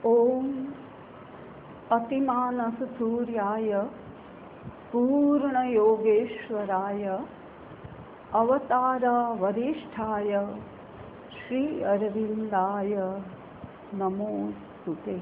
ओम अतिमानस सूर्याय पूर्ण योगेश्वराय अवतार वरिष्ठाय श्री अरविंदाय नमोस्तुते।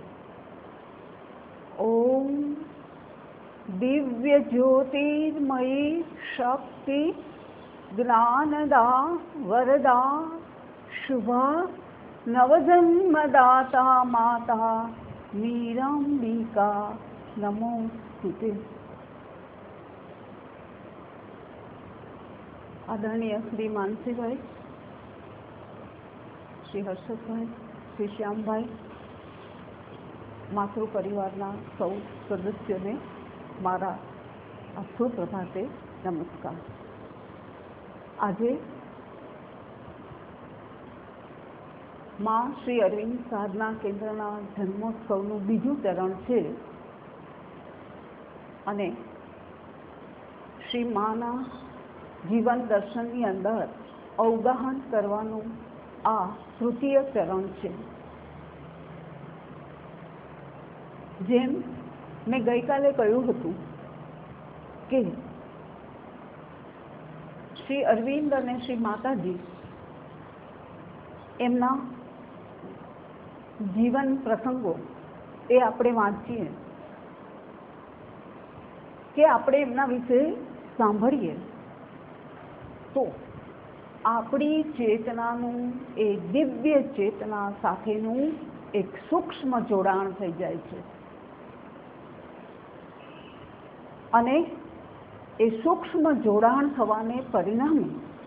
ओम दिव्य ज्योतिर्मयी शक्ति ज्ञानदा वरदा शुभा नवजन्मदाता माता नीरंबिका नमोस्तुते। आदरणीय श्री मानसीभाई, श्री हर्षदभाई, श्री श्यामभाई, मातृ परिवाરના સૌ સદસ્યોને મારા સુપ્રભાતે નમસ્કાર। આજે માં શ્રી અરવિંદ સાધના કેન્દ્રના જન્મોત્સવનું બીજું ચરણ છે અને શ્રી માના જીવન દર્શનની અંદર અવગાહન કરવાનું આ તૃતીય ચરણ છે। જેમ મેં ગઈકાલે કહ્યું હતું કે શ્રી અરવિંદ અને શ્રી માતાજી એમના જીવન પ્રસંગો એ આપણે વાંચીએ કે આપણે એમના વિશે સાંભળીએ તો આપણી ચેતનાનું એ દિવ્ય ચેતના સાથેનું એક સૂક્ષ્મ જોડાણ થઈ જાય છે અને એ સૂક્ષ્મ જોડાણ થવાને પરિણામે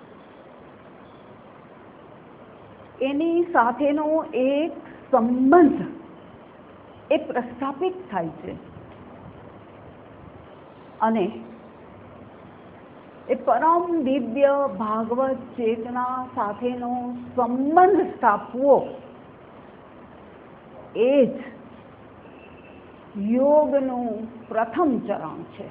એની સાથેનો એક સંબંધ એ પ્રસ્થાપિત થાય છે અને એ પરમ દિવ્ય ભાગવત ચેતના સાથેનો સંબંધ સ્થાપવો એ જ યોગનું પ્રથમ ચરણ છે।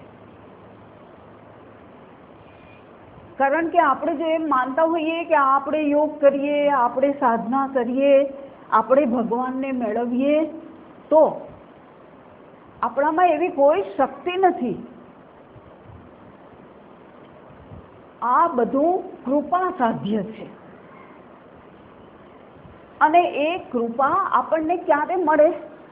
કારણ કે આપણે જો એમ માનતા હોઈએ કે આપણે યોગ કરીએ, આપણે સાધના કરીએ, આપણે ભગવાનને મેળવીએ તો આપણામાં એવી કોઈ શક્તિ નથી। આ બધું કૃપા સાધ્ય છે અને એ કૃપા આપણને ક્યારે મળે?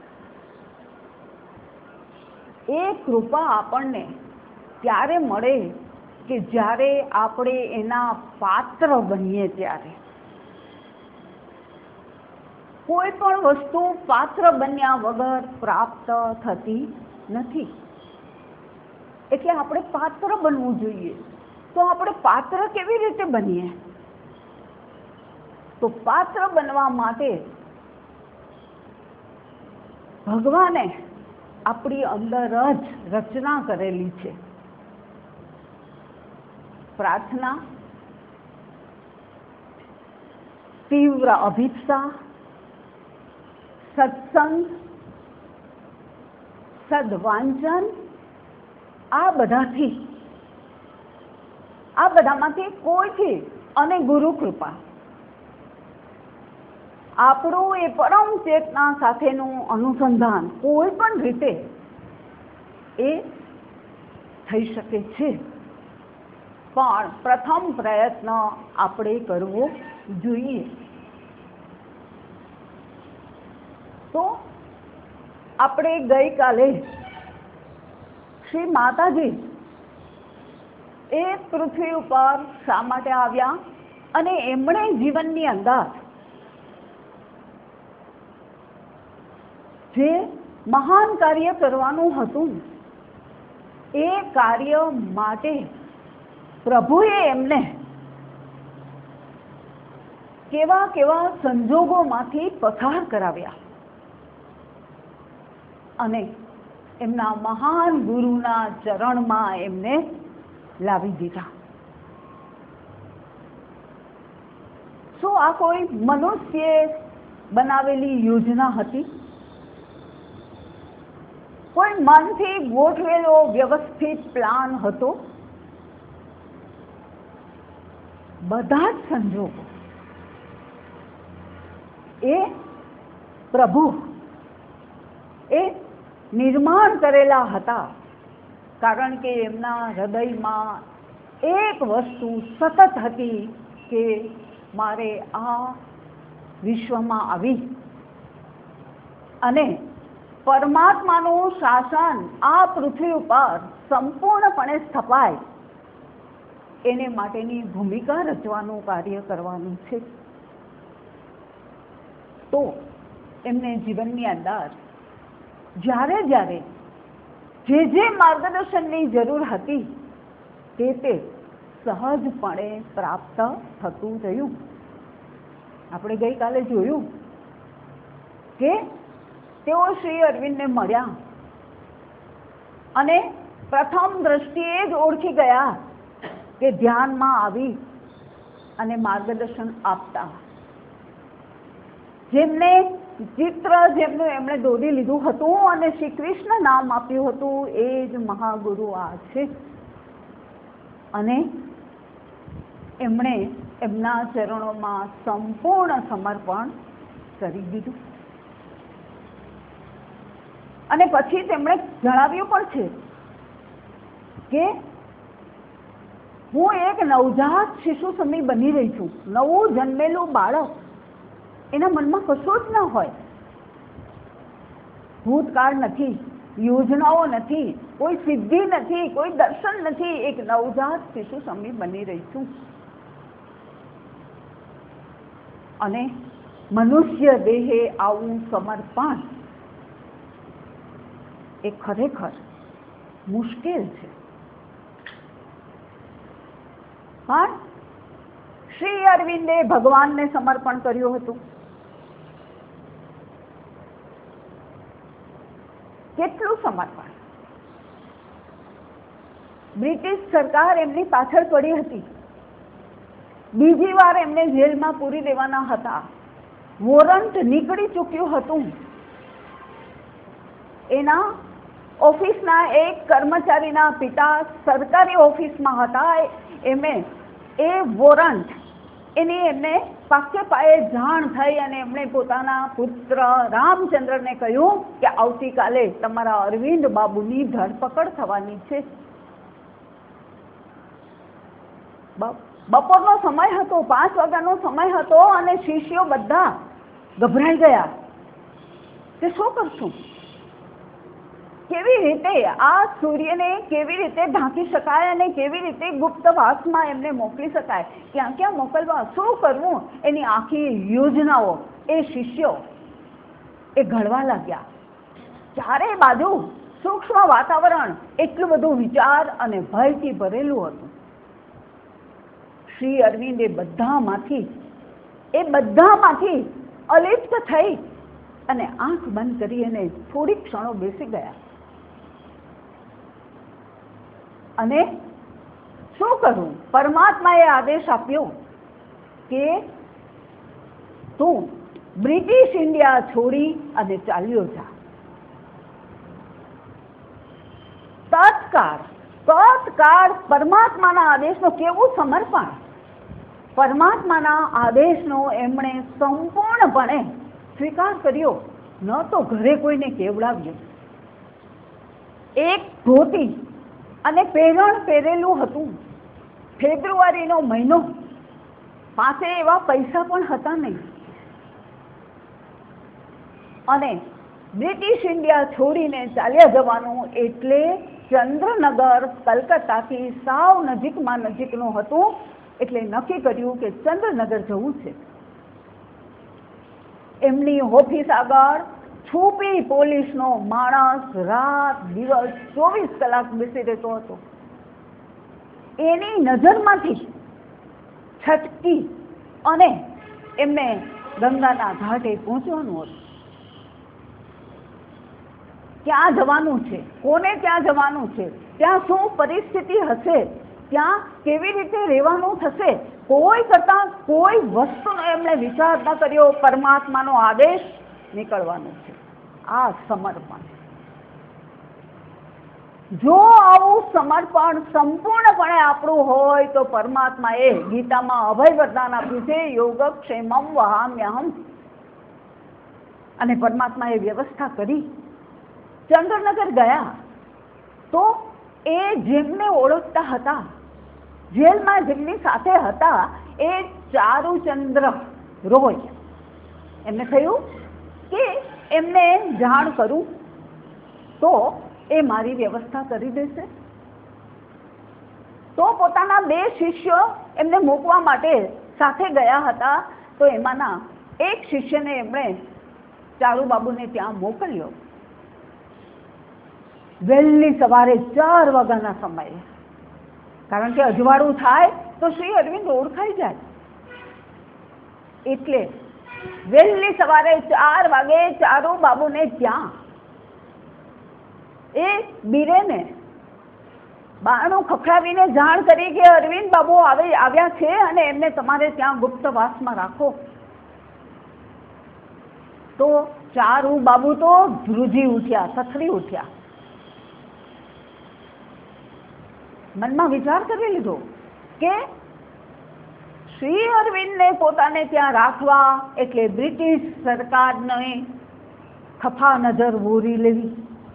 એ કૃપા આપણને ત્યારે મળે કે જ્યારે આપણે એના પાત્ર બનીએ ત્યારે। કોઈ પણ વસ્તુ પાત્ર બન્યા વગર પ્રાપ્ત થતી નથી, એટલે આપણે પાત્ર બનવું જોઈએ। તો આપણે પાત્ર કેવી રીતે બનીએ? તો પાત્ર બનવા માટે ભગવાને આપણી અંદર જ રચના કરેલી છે। प्रार्थना, तीव्र अभिप्सा, सत्संग, सद्वांचन, आ बधामांथी कोईथी अने गुरु कृपा આપણું એ પરમ ચેતના સાથેનું અનુસંધાન કોઈ પણ રીતે એ થઈ શકે છે, પણ પ્રથમ પ્રયત્ન આપણે કરવો જોઈએ। તો આપણે ગઈકાલે શ્રી માતાજી એ પૃથ્વી ઉપર શા માટે આવ્યા અને એમણે જીવનની અંદર જે મહાન કાર્ય કરવાનું હતું એ કાર્ય માટે પ્રભુએ એમને કેવા કેવા સંજોગોમાંથી પસાર કરાવ્યા અને એમના મહાન ગુરુના ચરણમાં એમને લાવી દીધા। શું આ કોઈ મનુષ્યે બનાવેલી યોજના હતી? કોઈ મનથી ગોઠવેલો વ્યવસ્થિત પ્લાન હતો? બધા જ સંજોગો એ પ્રભુ નિર્માણ કરેલા હતા, કારણ કે એમના હૃદયમાં એક વસ્તુ સતત હતી કે મારે આ વિશ્વમાં આવી અને પરમાત્માનું શાસન આ પૃથ્વી ઉપર સંપૂર્ણપણે સ્થપાય એને માટેની ભૂમિકા રચવાનું કાર્ય કરવાનું છે. તો એમને જીવનની અંદર જ્યારે જ્યારે જે માર્ગદર્શનની જરૂર હતી તે સહજપણે પ્રાપ્ત થતું રહ્યું. આપણે ગઈકાલે જોયું કે તેઓ શ્રી અરવિંદને મળ્યા અને પ્રથમ દ્રષ્ટિએ જ ઓળખી ગયા કે ધ્યાનમાં આવી અને માર્ગદર્શન આપતા. જેમનું એમણે દોરી લીધું હતું અને શ્રી કૃષ્ણ નામ આપ્યું હતું એ જ મહાગુરુ આ છે. અને એમણે એમના ચરણોમાં સંપૂર્ણ સમર્પણ કરી દીધું. અને પછી તેમણે જણાવ્યું પણ છે કે હું એક નવજાત શિશુ સમી બની રહી છું. નવું જન્મેલું બાળક, એના મનમાં કશું જ ન હોય, ભૂતકાળ નથી, યોજનાઓ નથી, કોઈ સિદ્ધિ નથી, કોઈ દર્શન નથી, એક નવજાત શિશુ સમી બની રહી છું. અને મનુષ્ય દેહે આવું સમર્પણ એ ખરેખર મુશ્કેલ છે. પણ શ્રી અરવિંદે ભગવાનને સમર્પણ કર્યું હતું. કેટલું સમર્પણ! બ્રિટિશ સરકાર એમની પાછળ પડી હતી. બીજી વાર એમને જેલમાં પૂરી દેવાના હતા. વોરંટ નીકળી ચૂક્યું હતું. એના ઓફિસના એક કર્મચારીના પિતા સરકારી ઓફિસમાં હતા. એ વોરંટ એની એમને પાકે પાયે જાણ થઈ અને એમણે પોતાના પુત્ર રામચંદ્રને કહ્યું કે આવતીકાલે તમારા અરવિંદ બાબુની ધરપકડ થવાની છે. બપોરનો સમય હતો, 5 વાગ્યાનો સમય હતો અને શિષ્યો બધા ગભરાઈ ગયા કે શું કરશું, કેવી રીતે આ સૂર્યને કેવી રીતે ઢાંકી શકાય અને કેવી રીતે ગુપ્તવાસમાં એમને મોકલી શકાય, ક્યાં ક્યાં મોકલવા, શું કરવું, એની આખી યોજનાઓ એ શિષ્યો એ ઘડવા લાગ્યા. ચારે બાજુ સૂક્ષ્મ વાતાવરણ એટલું બધું વિચાર અને ભયથી ભરેલું હતું. શ્રી અરવિંદ એ બધામાંથી અલિપ્ત થઈ અને આંખ બંધ કરી અને થોડી ક્ષણો બેસી ગયા. અને શું કરવું? પરમાત્માએ આદેશ આપ્યો કે તું બ્રિટિશ ઇન્ડિયા છોડી અને ચાલ્યો જા. તત્કાળ પરમાત્માના આદેશનો કેવું સમર્પણ! પરમાત્માના આદેશનો એમણે સંપૂર્ણપણે સ્વીકાર કર્યો. ન તો ઘરે કોઈને કેવડાવ્યું. એક ધોતી અને પેરણ પહેરેલું હતું. ફેબ્રુઆરીનો મહિનો, પાસે એવા પૈસા પણ હતા નહીં. અને બ્રિટિશ ઇન્ડિયા છોડીને ચાલ્યા જવાનું એટલે ચંદ્રનગર કલકત્તાથી સાવ નજીકનું હતું. એટલે નક્કી કર્યું કે ચંદ્રનગર જવું છે. એમની ઓફિસ આગળ છુપી પોલીસનો માણસ રાત દિવસ 24 કલાક બેસી રહેતો હતો. એની નજરમાંથી છટકી અને એમને ગંગાના ઘાટે પહોંચવાનું હતું. ક્યાં જવાનું છે, કોને ક્યાં જવાનું છે, ત્યાં શું પરિસ્થિતિ હશે, ત્યાં કેવી રીતે રહેવાનું થશે, કોઈ કરતા કોઈ વસ્તુનો એમણે વિચાર ન કર્યો. પરમાત્માનો આદેશ નીકળવાનો છે. આ સમર્પણ. જો આવું સમર્પણ સંપૂર્ણપણે આપણું હોય તો પરમાત્માએ ગીતામાં અભય વરદાન આપ્યું છે, યોગક્ષેમમ વહામ્યહમ. અને પરમાત્માએ વ્યવસ્થા કરી. ચંદ્રનગર ગયા તો એ જેમને ઓળખતા હતા, જેલમાં જેમની સાથે હતા, એ ચારુચંદ્ર રોય, એમને થયું કે એમને જાણ કરું તો એ મારી વ્યવસ્થા કરી દેશે. તો પોતાના 2 શિષ્યો એમને મૂકવા માટે સાથે ગયા હતા. તો એમાંના એક શિષ્યને એમણે ચારુબાબુને ત્યાં મોકલ્યો વહેલી સવારે 4 વાગ્યાના સમયે, કારણ કે અજવાળું થાય તો શ્રી અરવિંદ ઓળખાઈ જાય. એટલે વહેલી સવારે 4 વાગે ચારુબાબુને ત્યાં એ બીરેને બારણું ખખડાવીને જાણ કરી કે અરવિંદ બાબુ આવ્યા છે અને એમને તમારે ત્યાં ગુપ્તવાસમાં રાખો. તો ચારુબાબુ તો ધ્રુજી ઉઠ્યા, સથરી ઉઠ્યા. મનમાં વિચાર કરી લીધો કે શ્રી અરવિંદને પોતાને ત્યાં રાખવા એટલે બ્રિટિશ સરકારને ખફા નજર વોરી લેવી.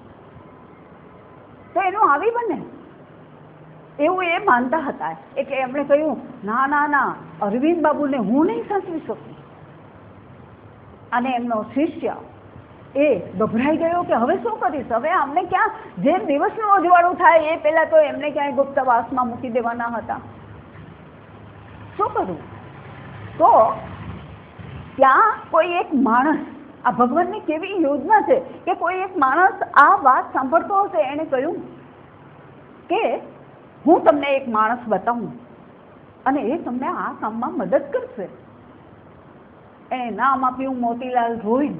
તો એનું આવી બને એવું એ માનતા હતા. એટલે એમણે કહ્યું, ના ના ના, અરવિંદ બાબુને હું નહીં સાચવી શકું. અને એમનો શિષ્ય એ ગભરાઈ ગયો કે હવે શું કરીશ, હવે અમને ક્યાં, જેમ દિવસનું અજવાળું થાય એ પહેલા તો એમને ક્યાંય ગુપ્તવાસમાં મૂકી દેવાના હતા, શું કરું? તો ત્યાં કોઈ એક માણસ, આ ભગવાનની કેવી યોજના છે કે કોઈ એક માણસ આ વાત સાંભળતો હશે, એણે કહ્યું કે હું તમને એક માણસ બતાવું અને એ તમને આ કામમાં મદદ કરશે. એણે નામ આપ્યું મોતીલાલ રોય.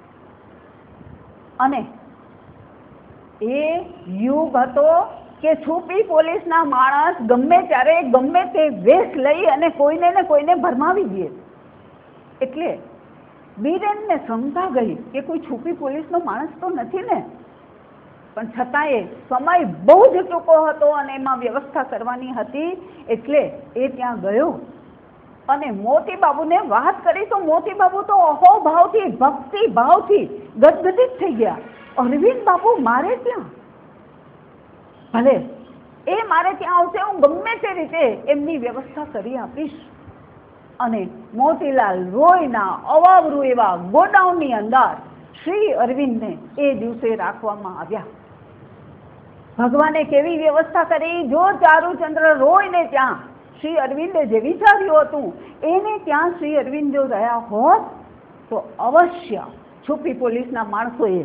અને એ યુગ હતો કે છુપી પોલીસના માણસ ગમે ત્યારે ગમે તે વેશ લઈ અને કોઈને ને કોઈને ભરમાવી દે. એટલે બીરેનને શંકા ગઈ કે કોઈ છુપી પોલીસનો માણસ તો નથી ને, પણ છતાંય સમય બહુ જ ટૂંકો હતો અને એમાં વ્યવસ્થા કરવાની હતી. એટલે એ ત્યાં ગયો અને મોતીબાબુને વાત કરી. તો મોતીબાબુ તો અહોભાવથી, ભક્તિ ભાવથી ગદગદિત થઈ ગયા. અરવિંદ બાબુ મારે ત્યાં, ભલે એ મારે ત્યાં આવશે, હું ગમે તે રીતે એમની વ્યવસ્થા કરી આપીશ. અને મોતીલાલ રોયના અવાવરું એવા ગોડાઉનની અંદર શ્રી અરવિંદને એ દિવસે રાખવામાં આવ્યા. ભગવાને કેવી વ્યવસ્થા કરી! જો ચારુચંદ્ર રોયને ત્યાં શ્રી અરવિંદે જે વિચાર્યું હતું એને ત્યાં શ્રી અરવિંદ જો રહ્યા હોત તો અવશ્ય છુપી પોલીસના માણસોએ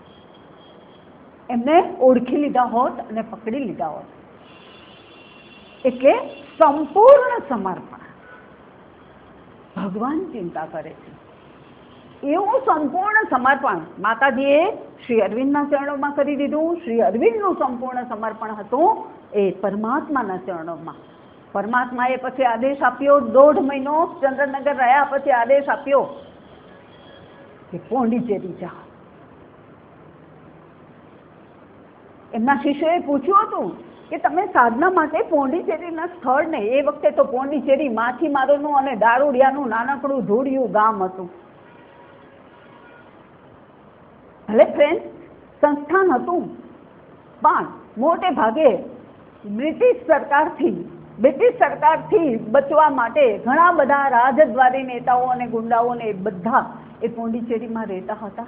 એમને ઓળખી લીધા હોત અને પકડી લીધા હોત. એટલે સંપૂર્ણ સમર્પણ ભગવાન ચિંતા કરે છે. એવું સંપૂર્ણ સમર્પણ માતાજીએ શ્રી અરવિંદના ચરણોમાં કરી દીધું. શ્રી અરવિંદનું સંપૂર્ણ સમર્પણ હતું એ પરમાત્માના ચરણોમાં. પરમાત્માએ પછી આદેશ આપ્યો, 1.5 મહિનો ચંદ્રનગર રહ્યા પછી આદેશ આપ્યો કે પોંડિચેરી જાઓ. એમના શિષ્યોએ પૂછ્યું હતું કે તમે સાધના માટે પોંડિચેરીના સ્થળને, એ વખતે તો પોંડિચેરી માછીમારોનું અને દારૂડિયાનું નાનકડું ધૂળિયું ગામ હતું. ભલે ફ્રેન્ચ સંસ્થાન હતું પણ મોટે ભાગે બ્રિટિશ સરકારથી બચવા માટે ઘણા બધા રાજદ્વારી નેતાઓ અને ગુંડાઓને બધા એ પોંડિચેરીમાં રહેતા હતા.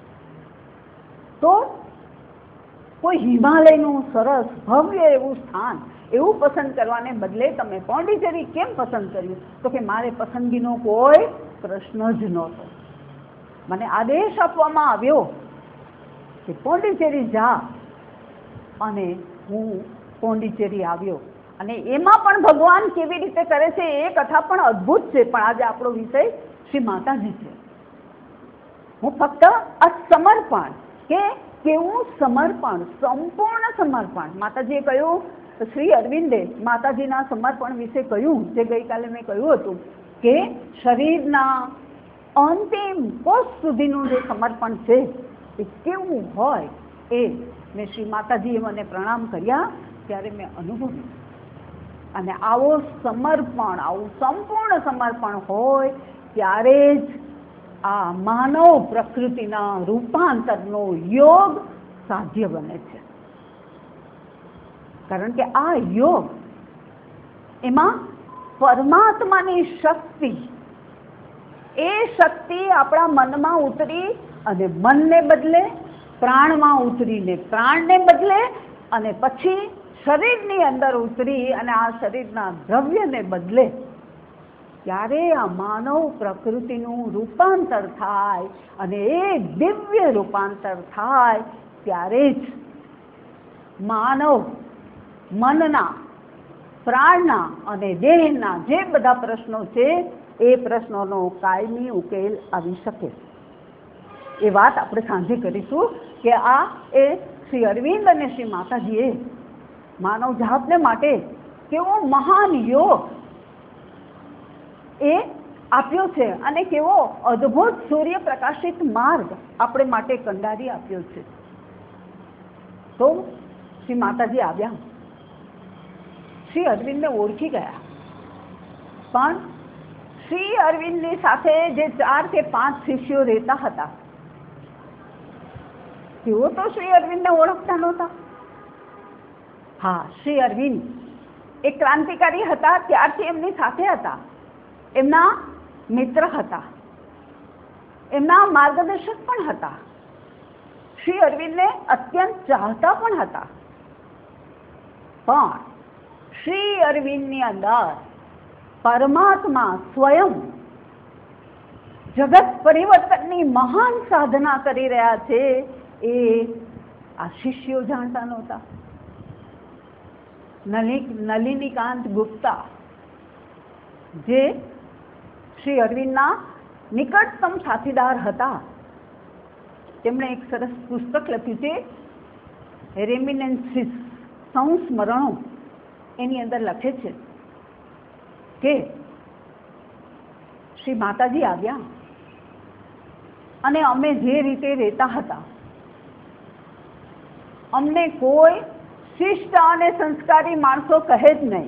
તો કોઈ હિમાલયનું સરસ ભવ્ય એવું સ્થાન એવું પસંદ કરવાને બદલે તમે પોંડિચેરી કેમ પસંદ કર્યું? તો કે મારે પસંદગીનો કોઈ પ્રશ્ન જ નહોતો. મને આદેશ આપવામાં આવ્યો કે પોંડિચેરી જા અને હું પોંડિચેરી આવ્યો. અને એમાં પણ ભગવાન કેવી રીતે કરે છે એ કથા પણ અદ્ભુત છે. પણ આજે આપણો વિષય શ્રી માતાજી છે. હું ફક્ત આ સમર્પણ કે કેવું સમર્પણ, સંપૂર્ણ સમર્પણ. માતાજીએ કહ્યું, શ્રી અરવિંદે માતાજીના સમર્પણ વિશે કહ્યું, જે ગઈકાલે મેં કહ્યું હતું કે શરીરના અંતિમ કોષ સુધીનું જે સમર્પણ છે એ કેવું હોય એ મેં શ્રી માતાજીએ મને પ્રણામ કર્યા ત્યારે મેં અનુભવ્યું. અને આવો સમર્પણ, આવું સંપૂર્ણ સમર્પણ હોય ત્યારે જ આ માનવ પ્રકૃતિના રૂપાંતરનો યોગ સાધ્ય બને છે. કારણ કે આ યોગ, એમાં પરમાત્માની શક્તિ, એ શક્તિ આપણા મનમાં ઉતરી અને મનને બદલે, પ્રાણમાં ઉતરીને પ્રાણને બદલે, અને પછી શરીરની અંદર ઉતરી અને આ શરીરના દ્રવ્યને બદલે, ત્યારે આ માનવ પ્રકૃતિનું રૂપાંતર થાય. અને એ દિવ્ય રૂપાંતર થાય ત્યારે જ માનવ મનના, પ્રાણના અને દેહના જે બધા પ્રશ્નો છે એ પ્રશ્નોનો કાયમી ઉકેલ આવી શકે. એ વાત આપણે સાંજે કરીશું કે આ એ શ્રી અરવિંદ અને શ્રી માતાજીએ માનવ જાતને માટે કેવો મહાન યોગ એ આપ્યો છે અને કેવો અદ્ભુત સૂર્ય પ્રકાશિત માર્ગ આપણે માટે કંડારી આપ્યો છે. તો શ્રી માતાજી આવ્યા, શ્રી અરવિંદને ઓળખી ગયા, પણ શ્રી અરવિંદની સાથે જે 4 કે 5 શિષ્યો રહેતા હતા, તેઓ તો શ્રી અરવિંદને ઓળખતા નહોતા. હા, શ્રી અરવિંદ એક ક્રાંતિકારી હતા, ત્યારથી એમની સાથે હતા, એમના મિત્ર હતા, એમના માર્ગદર્શક પણ હતા, શ્રી અરવિંદને અત્યંત ચાહતા પણ હતા. પણ શ્રી અરવિંદની અંદર પરમાત્મા સ્વયં જગત પરિવર્તનની મહાન સાધના કરી રહ્યા છે, એ આ શિષ્યો જાણતા નહોતા. નલિનીકાંત ગુપ્તા, જે શ્રી અરવિંદના નિકટતમ સાથીદાર હતા, તેમણે એક સરસ પુસ્તક લખ્યું છે, રેમિનેન્સીસ, સંસ્મરણો. એની અંદર લખે છે કે શ્રી માતાજી આવ્યા અને અમે જે રીતે રહેતા હતા, અમને કોઈ શિષ્ટ અને સંસ્કારી માણસો કહે જ નહીં.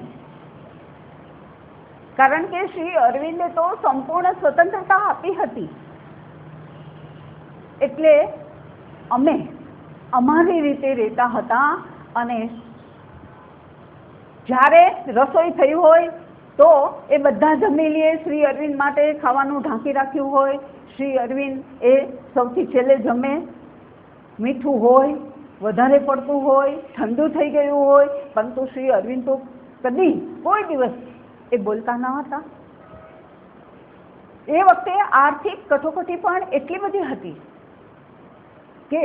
કારણ કે શ્રી અરવિંદે તો સંપૂર્ણ સ્વતંત્રતા આપી હતી. એટલે અમે અમારી રીતે રહેતા હતા. અને જ્યારે રસોઈ થઈ હોય તો એ બધા જમી લઈએ. શ્રી અરવિંદ માટે ખાવાનું ઢાંકી રાખ્યું હોય, શ્રી અરવિંદ એ સૌથી છેલ્લે જમે. મીઠું હોય, વધારે પડતું હોય, ઠંડુ થઈ ગયું હોય, પરંતુ શ્રી અરવિંદ તો કદી કોઈ દિવસ એ બોલતા ન હતા. એ વખતે આર્થિક કટોકટી પણ એટલી બધી હતી કે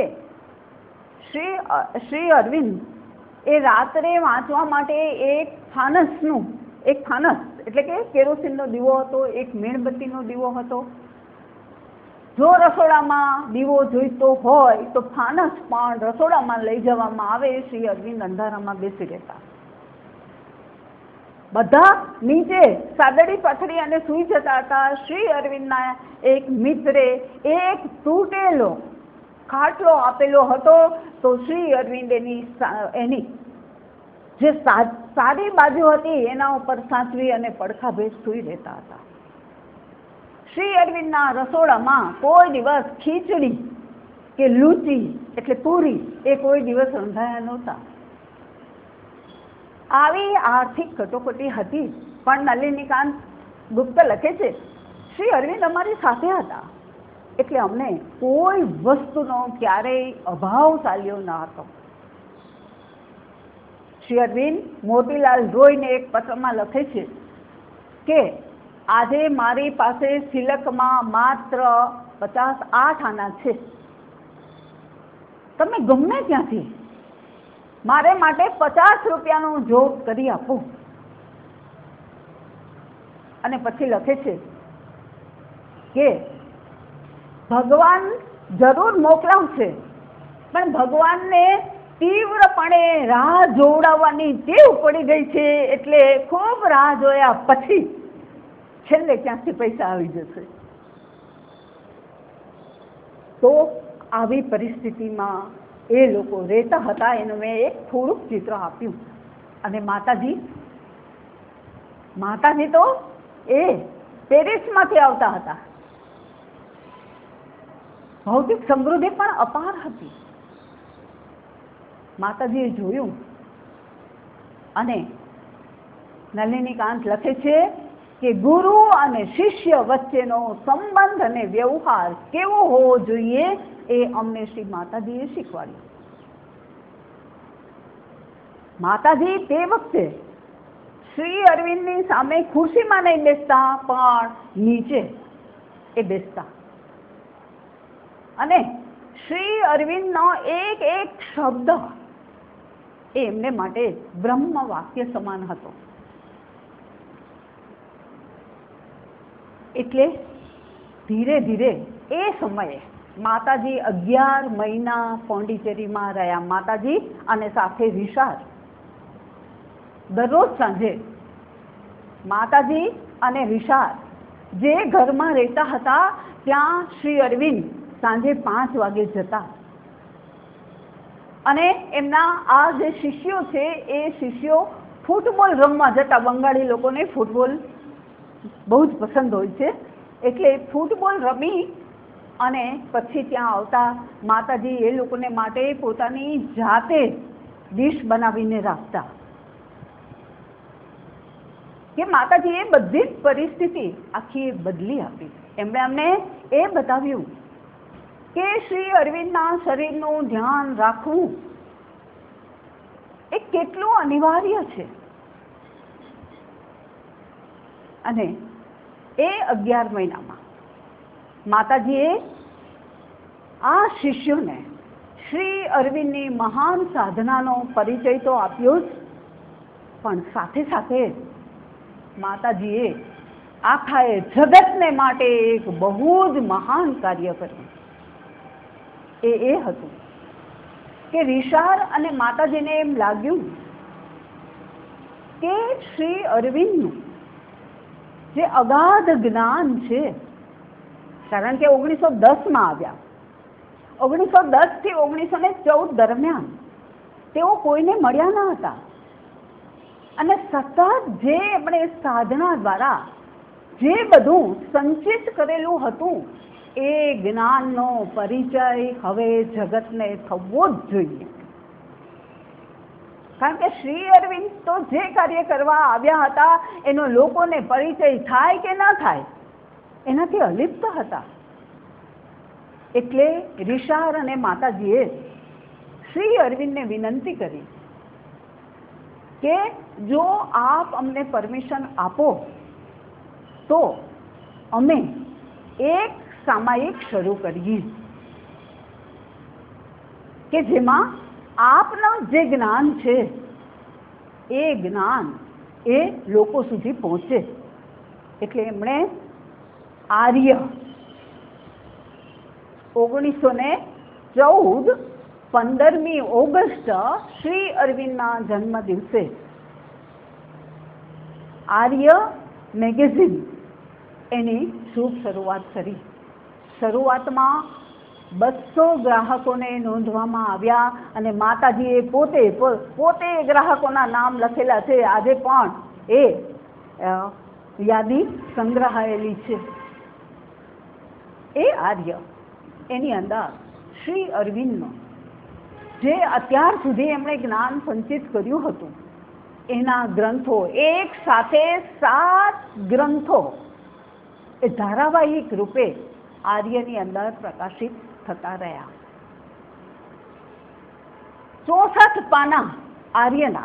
શ્રી અરવિંદ એ રાત્રે વાંચવા માટે એક ફાનસ એટલે કે કેરોસીનનો દીવો હતો, એક મીણબત્તીનો દીવો હતો. જો રસોડામાં દીવો જોઈતો હોય તો ફાનસ પણ રસોડામાં લઈ જવામાં આવે. શ્રી અરવિંદ અંધારામાં બેસી રહેતા. બધા નીચે સાદડી પાથરી અને સૂઈ જતા હતા. શ્રી અરવિંદના એક મિત્રે એક તૂટેલો ખાટલો આપેલો હતો, તો શ્રી અરવિંદ એની જે સારી બાજુ હતી એના ઉપર સાચવી અને પડખા ભેજ સૂઈ રહેતા હતા. શ્રી અરવિંદના રસોડામાં કોઈ દિવસ ખીચડી કે લૂચી એટલે પૂરી એ કોઈ દિવસ રંધાયા નહોતા. આવી આર્થિક કટોકટી હતી. પણ નલિનીકાંત ગુપ્ત લખે છે, શ્રી અરવિંદ અમારી સાથે હતા, એટલે અમને કોઈ વસ્તુનો ક્યારેય અભાવ ચાલ્યો ન હતો. શ્રી અરવિંદ મોતીલાલ રોયને એક પત્રમાં લખે છે કે આજે મારી પાસે સિલકમાં માત્ર 58 આના છે. તમે ગમે ત્યાંથી મારે માટે 50 રૂપિયાનો જોગ કરી આપો. અને પછી લખે છે કે ભગવાન જરૂર મોકલાવશે, પણ ભગવાનને તીવ્રપણે રાહ જોવડાવવાની ટેવ પડી ગઈ છે, એટલે ખૂબ રાહ જોયા પછી છેલ્લે ક્યાંથી પૈસા આવી જશે. તો આવી પરિસ્થિતિમાં એ લોકો રહેતા હતા. એનું મેં એક થોડુંક ચિત્ર આપ્યું. અને માતાજી તો એ પેરિસમાંથી આવતા હતા. ભૌતિક સમૃદ્ધિ પણ અપાર હતી. માતાજીએ જોયું અને નલિનીકાંત લખે છે કે ગુરુ અને શિષ્ય વચ્ચેનો સંબંધ અને વ્યવહાર કેવો હોવો જોઈએ એ અમને શ્રી માતાજીએ શીખવાડ્યું. માતાજી તે વખતે શ્રી અરવિંદની સામે ખુરશીમાં નહીં બેસતા, પણ નીચે એ બેસતા અને શ્રી અરવિંદનો એક એક શબ્દ એ એમને માટે બ્રહ્મ વાક્ય સમાન હતો. એટલે ધીરે ધીરે એ સમયે માતાજી 11 મહિના પોંડિચેરીમાં રહ્યા. માતાજી અને સાથે વિશાળ દરરોજ સાંજે માતાજી અને વિશાળ જે ઘરમાં રહેતા હતા ત્યાં શ્રી અરવિંદ સાંજે 5 વાગે જતા અને એમના આ જે શિષ્યો છે એ શિષ્યો ફૂટબોલ રમવા જતા. બંગાળી લોકોને ફૂટબોલ બહુ જ પસંદ હોય છે, એટલે ફૂટબોલ રમી અને પછી ત્યાં આવતા. માતાજી એ લોકોને માટે પોતાની જાતે ડીશ બનાવીને રાખતા કે માતાજીએ બધી જ પરિસ્થિતિ આખી બદલી આપી. એમણે અમને એ બતાવ્યું કે શ્રી અરવિંદના શરીરનું ધ્યાન રાખવું એ કેટલું અનિવાર્ય છે. અને એ 11 મહિનામાં માતાજીએ આ શિષ્યોને શ્રી અરવિંદની મહાન સાધનાનો પરિચય તો આપ્યો જ, પણ સાથે સાથે માતાજીએ આખા જગતને માટે એક બહુ જ મહાન કાર્ય કર્યું. એ હતું કે વિશાળ અને માતાજીને એમ લાગ્યું કે શ્રી અરવિંદનું જે અગાધ જ્ઞાન છે, કારણ કે 1910માં આવ્યા, 1910 થી 1914 દરમિયાન તેઓ કોઈને મળ્યા ન હતા અને સતત જે આપણે સાધના દ્વારા જે બધું સંચિત કરેલું હતું એ જ્ઞાનનો પરિચય હવે જગતને થવો જ જોઈએ. કારણ કે શ્રી અરવિંદ તો જે કાર્ય કરવા આવ્યા હતા એનો લોકોને પરિચય થાય કે ના થાય એનાથી અલિપ્ત હતા. એટલે રિશાર અને માતાજીએ શ્રી અરવિંદને વિનંતી કરી કે જો આપ અમને પરમિશન આપો તો અમે એક સામાયિક શરૂ કરીએ કે જેમાં આપનું જે જ્ઞાન છે એ જ્ઞાન એ લોકો સુધી પહોંચે. એટલે એમણે આર્ય 1914 15મી ઓગસ્ટ શ્રી અરવિંદના જન્મ દિવસે આર્ય મેગેઝિન એની શુભ શરૂઆત કરી. શરૂઆતમાં 200 ગ્રાહકોને નોંધવામાં આવ્યા અને માતાજીએ પોતે ગ્રાહકોના નામ લખેલા છે. આજે પણ એ યાદી સંગ્રહાયેલી છે. એ આર્ય એની અંદર શ્રી અરવિંદનો જે અત્યાર સુધી એમણે જ્ઞાન સંચિત કર્યું હતું એના ગ્રંથો, એક સાથે 7 ગ્રંથો એ ધારાવાહિક રૂપે આર્યની અંદર પ્રકાશિત થતા રહ્યા. 64 પાના આર્યના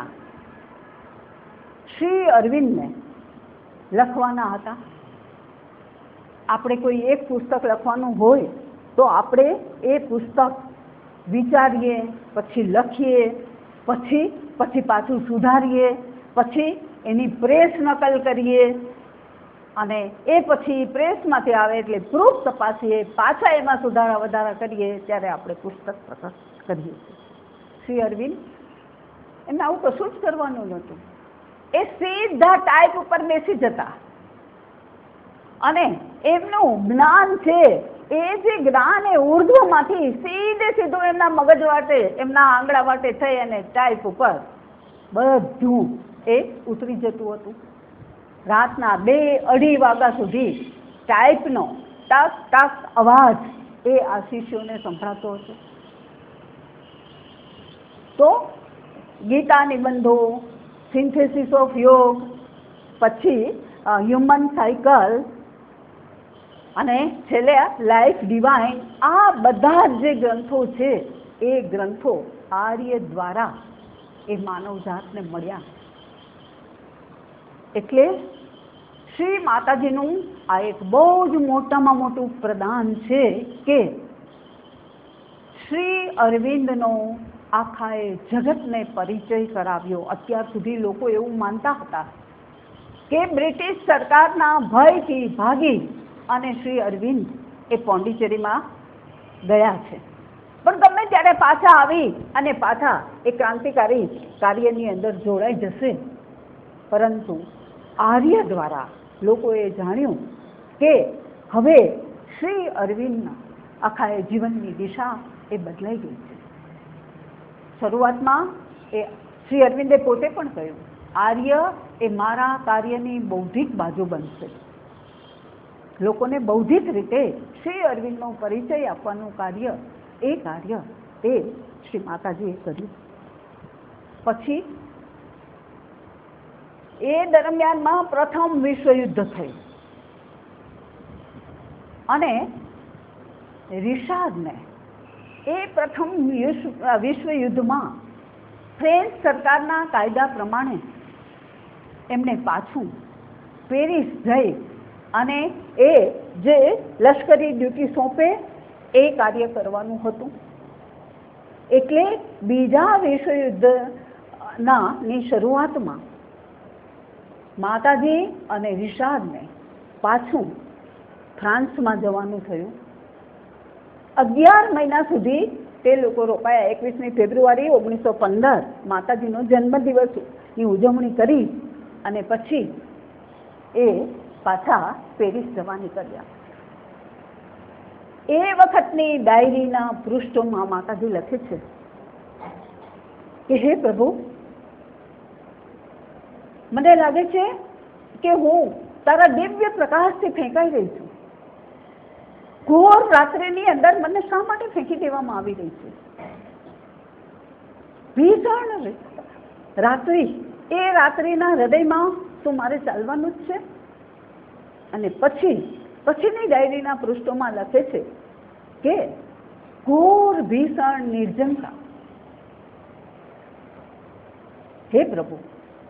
શ્રી અરવિંદને લખવાના હતા. આપણે કોઈ એક પુસ્તક લખવાનું હોય તો આપણે એ પુસ્તક વિચારીએ, પછી લખીએ, પછી પાછું સુધારીએ, પછી એની પ્રેસ નકલ કરીએ અને એ પછી પ્રેસમાંથી આવે એટલે પ્રૂફ તપાસીએ, પાછા એમાં સુધારા વધારા કરીએ, ત્યારે આપણે પુસ્તક પ્રકાશ કરીએ. શ્રી અરવિંદ એમને આવું કશું જ કરવાનું નહોતું. એ સીધા ટાઈપ ઉપર બેસી જતા અને એમનું જ્ઞાન છે એ જે જ્ઞાન એ ઉર્ધ્વમાંથી સીધું એમના મગજ વાટે, એમના આંગળા વાટે થઈ અને ટાઈપ ઉપર બધું એ ઉતરી જતું હતું. રાતના 2-2.5 વાગ્યા સુધી ટાઈપનો ટક ટક અવાજ એ આ શિષ્યોને સંભળાતો હતો. તો ગીતા નિબંધો, સિન્થેસિસ ઓફ યોગ, પછી હ્યુમન સાયકલ અને છેલ્લે લાઈફ ડિવાઇન, આ બધા જે ગ્રંથો છે એ ગ્રંથો આર્ય દ્વારા એ માનવજાતને મળ્યા. એટલે શ્રી માતાજીનું આ એક બહુ જ મોટામાં મોટું પ્રદાન છે કે શ્રી અરવિંદનો આખાએ જગતને પરિચય કરાવ્યો. અત્યાર સુધી લોકો એવું માનતા હતા કે બ્રિટિશ સરકારના ભયથી ભાગી અને શ્રી અરવિંદ એ પોંડિચેરીમાં ગયા છે. પણ તમે ત્યારે પાછા આવી અને પાછા એ ક્રાંતિકારી કાર્યની અંદર જોડાઈ જશે. પરંતુ આર્ય દ્વારા લોકોએ જાણ્યું કે હવે શ્રી અરવિંદના આખા જીવનની દિશા એ બદલાઈ ગઈ છે. શરૂઆતમાં એ શ્રી અરવિંદે પોતે પણ કહ્યું, આર્ય એ મારા કાર્યની બૌદ્ધિક બાજુ બનશે. લોકોને બૌદ્ધિક રીતે શ્રી અરવિંદનો પરિચય આપવાનું કાર્ય એ શ્રી માતાજીએ કર્યું. પછી એ દરમિયાનમાં પ્રથમ વિશ્વયુદ્ધ થયું અને રિશાદને એ પ્રથમ વિશ્વયુદ્ધમાં ફ્રેન્ચ સરકારના કાયદા પ્રમાણે એમને પાછું પેરિસ જઈ અને એ જે લશ્કરી ડ્યુટી સોંપે એ કાર્ય કરવાનું હતું. એટલે બીજા વિશ્વયુદ્ધની શરૂઆતમાં માતાજી અને રિશાદને પાછું ફ્રાન્સમાં જવાનું થયું. 11 મહિના સુધી તે લોકો રોકાયા. 21મી ફેબ્રુઆરી 1915 માતાજીનો જન્મદિવસની ઉજવણી કરી અને પછી એ પાછા પેરિસ જવા નીકળ્યા. એ વખતની ડાયરીના પૃષ્ઠોમાં માતાજી લખે છે કે હે પ્રભુ, મને લાગે છે કે હું તારા દિવ્ય પ્રકાશથી ફેંકાઈ રહી છું. ઘોર રાત્રિની અંદર મને શા માટે ફેંકી દેવામાં આવી રહી છે? ભીષણ રાત્રિ, એ રાત્રિના હૃદયમાં શું મારે ચાલવાનું જ છે? અને પછીની ડાયરીના પૃષ્ઠોમાં લખે છે કે ઘોર ભીષણ નિર્જનતા. હે પ્રભુ,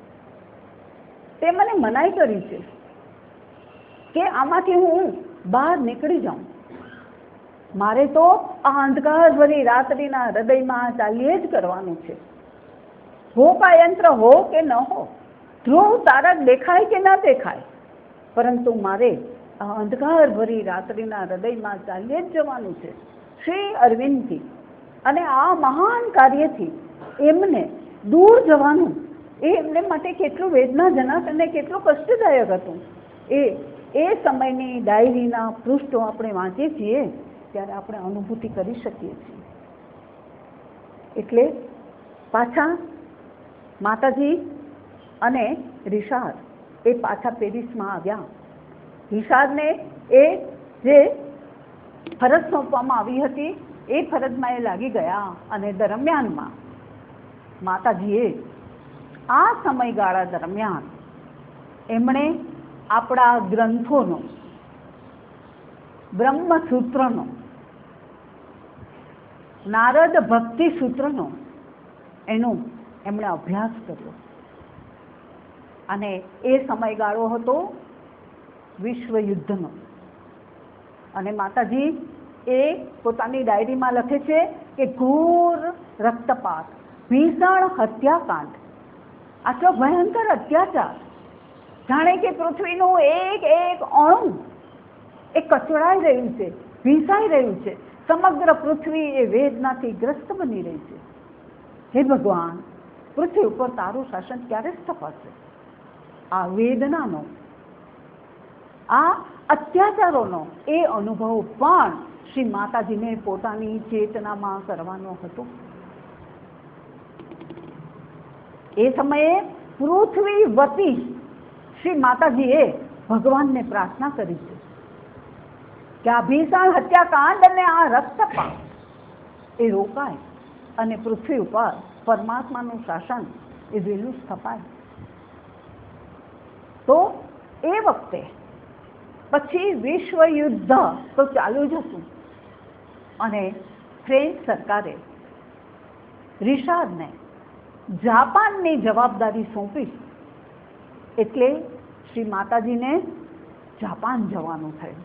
તે મને મનાઈ કરી છે કે આમાંથી હું બહાર નીકળી જાઉં. મારે તો આ અંધકારભરી રાત્રિના હૃદયમાં ચાલીએ જ કરવાનું છે. હો કા યંત્ર હો કે ન હો, ધ્રુવ તારક દેખાય કે ન દેખાય, પરંતુ મારે આ અંધકારભરી રાત્રિના હૃદયમાં ચાલીએ જ જવાનું છે. શ્રી અરવિંદથી અને આ મહાન કાર્યથી એમને દૂર જવાનું એ એમને માટે કેટલું વેદનાજનક અને કેટલું કષ્ટદાયક હતું. એ સમયની ડાયરીના પૃષ્ઠો આપણે વાંચીએ છીએ ત્યારે આપણે અનુભૂતિ કરી શકીએ છીએ. એટલે પાછા માતાજી અને રિશાદ એ પાછા પેરિસમાં આવ્યા. રિશાદને એ જે ફરજ સોંપવામાં આવી હતી એ ફરજમાં એ લાગી ગયા અને દરમિયાનમાં માતાજીએ આ સમયગાળા દરમિયાન એમણે આપણા ગ્રંથોનો, બ્રહ્મસૂત્રનો, નારદ ભક્તિ સૂત્રનો એનો એમણે અભ્યાસ કર્યો. અને એ સમયગાળો હતો વિશ્વયુદ્ધનો. અને માતાજી એ પોતાની ડાયરીમાં લખે છે કે ઘોર રક્તપાત, ભીષણ હત્યાકાંડ, આટલો ભયંકર અત્યાચાર, જાણે કે પૃથ્વીનું એક એક અણુ એ કચડાઈ રહ્યું છે, ભીસાઈ રહ્યું છે. સમગ્ર પૃથ્વી એ વેદનાથી ગ્રસ્ત બની રહી છે. હે ભગવાન, પૃથ્વી ઉપર તારું શાસન ક્યારે સ્થપાશે? આ વેદનાનો, આ અત્યાચારોનો એ અનુભવ પણ શ્રી માતાજીને પોતાની ચેતનામાં કરવાનો હતો. એ સમયે પૃથ્વી વતી શ્રી માતાજીએ ભગવાનને પ્રાર્થના કરી છે કે આ ભીષણ હત્યાકાંડ અને આ રક્તપાત એ રોકાય અને પૃથ્વી ઉપર પરમાત્માનું શાસન એ વહેલું સ્થપાય. તો એ વખતે પછી વિશ્વયુદ્ધ તો ચાલુ જ હતું અને ફ્રેન્ચ સરકારે રિશાદને જાપાનની જવાબદારી સોંપી. એટલે શ્રી માતાજીને જાપાન જવાનું થયું.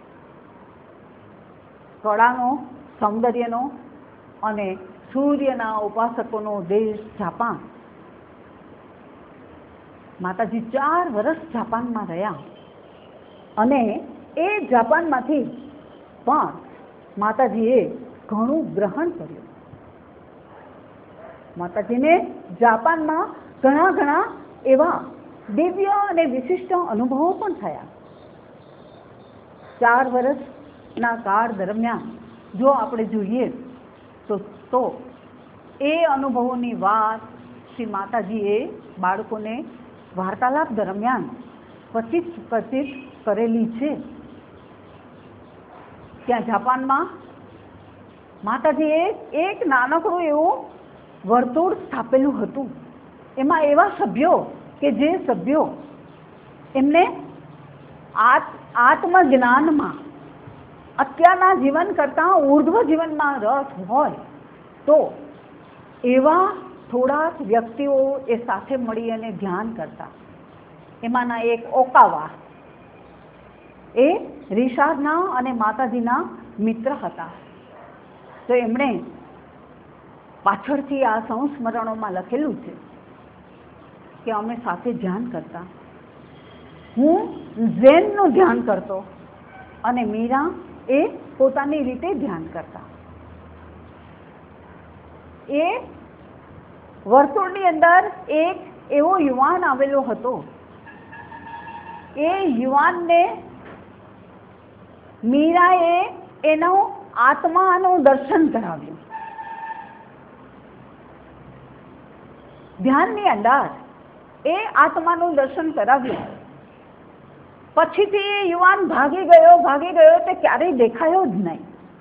કળાનો, સૌંદર્યનો અને સૂર્યના ઉપાસકોનો દેશ જાપાન. માતાજી 4 વર્ષ જાપાનમાં રહ્યા અને એ જાપાનમાંથી પણ માતાજીએ ઘણું ગ્રહણ કર્યું. માતાજીને જાપાનમાં ઘણા એવા દિવ્ય અને વિશિષ્ટ અનુભવો પણ થયા. 4 વર્ષના કાળ દરમિયાન જો આપણે જોઈએ તો એ અનુભવોની વાત શ્રી માતાજીએ બાળકોને વાર્તાલાપ દરમિયાન કથિત કરેલી છે. ત્યાં જાપાનમાં માતાજીએ એક નાનકડું એવું વર્તુળ સ્થાપેલું હતું. એમાં એવા સભ્યો કે જે સભ્યો એમને આત્મજ્ઞાનમાં અત્યારના જીવન કરતાં ઉર્ધ્વ જીવનમાં રસ હોય તો એવા થોડાક વ્યક્તિઓ એ સાથે મળી અને ધ્યાન કરતા. એમાંના એક ઓકાવા એ રિશાદના અને માતાજીના મિત્ર હતા. તો એમણે પાછળથી આ સંસ્મરણોમાં લખેલું છે કે અમે સાથે ધ્યાન કરતા. હું ઝેનનું ધ્યાન કરતો અને મીરા એ પોતાની રીતે ધ્યાન કરતા. એ વર્તુળની અંદર એક એવો યુવાન આવેલો હતો. એ યુવાનને મીરાએ એનો આત્માનું દર્શન કરાવ્યું. ધ્યાનની અંદર એ આત્માનું દર્શન કરાવ્યું. પછીથી એ યુવાન ભાગી ગયો તે ક્યારેય દેખાયો જ નહીં.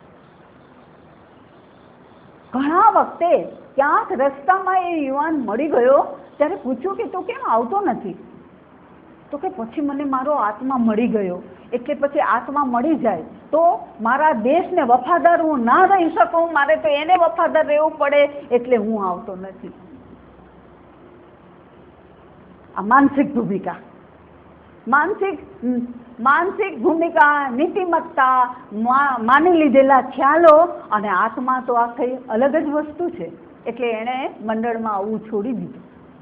ઘણા વખતે ક્યાંક રસ્તામાં એ યુવાન મળી ગયો ત્યારે પૂછ્યું કે તું કેમ આવતો નથી? તો કે પછી મને મારો આત્મા મળી ગયો. એટલે પછી આત્મા મળી જાય તો મારા દેશને વફાદાર હું ના રહી શકું, મારે તો એને વફાદાર રહેવું પડે, એટલે હું આવતો નથી. આ માનસિક ભૂમિકા, માનસિક ભૂમિકા, નીતિમત્તા, માની લીધેલા ખ્યાલો અને આત્મા તો આખી અલગ જ વસ્તુ છે. એટલે એણે મંડળમાં આવવું છોડી દીધું.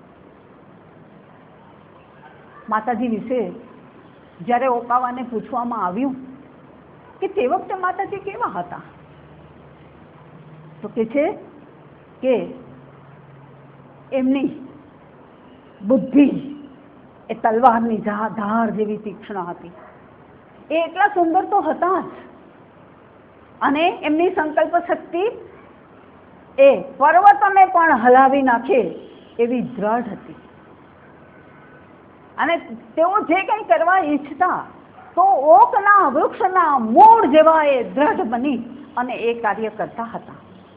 માતાજી વિશે જ્યારે ઓકાવાને પૂછવામાં આવ્યું કે તે વખતે માતાજી કેવા હતા, તો કે છે કે એમની બુદ્ધિ એ તલવારની ધાર જેવી તીક્ષ્ણ હતી. એ એટલા સુંદર તો હતા જ અને એમની સંકલ્પ શક્તિ એ પર્વતોને પણ હલાવી નાખે એવી દ્રઢ હતી. અને તેઓ જે કંઈ કરવા ઈચ્છતા તો ઓકના વૃક્ષના મૂળ જેવા એ દ્રઢ બની અને એ કાર્ય કરતા હતા.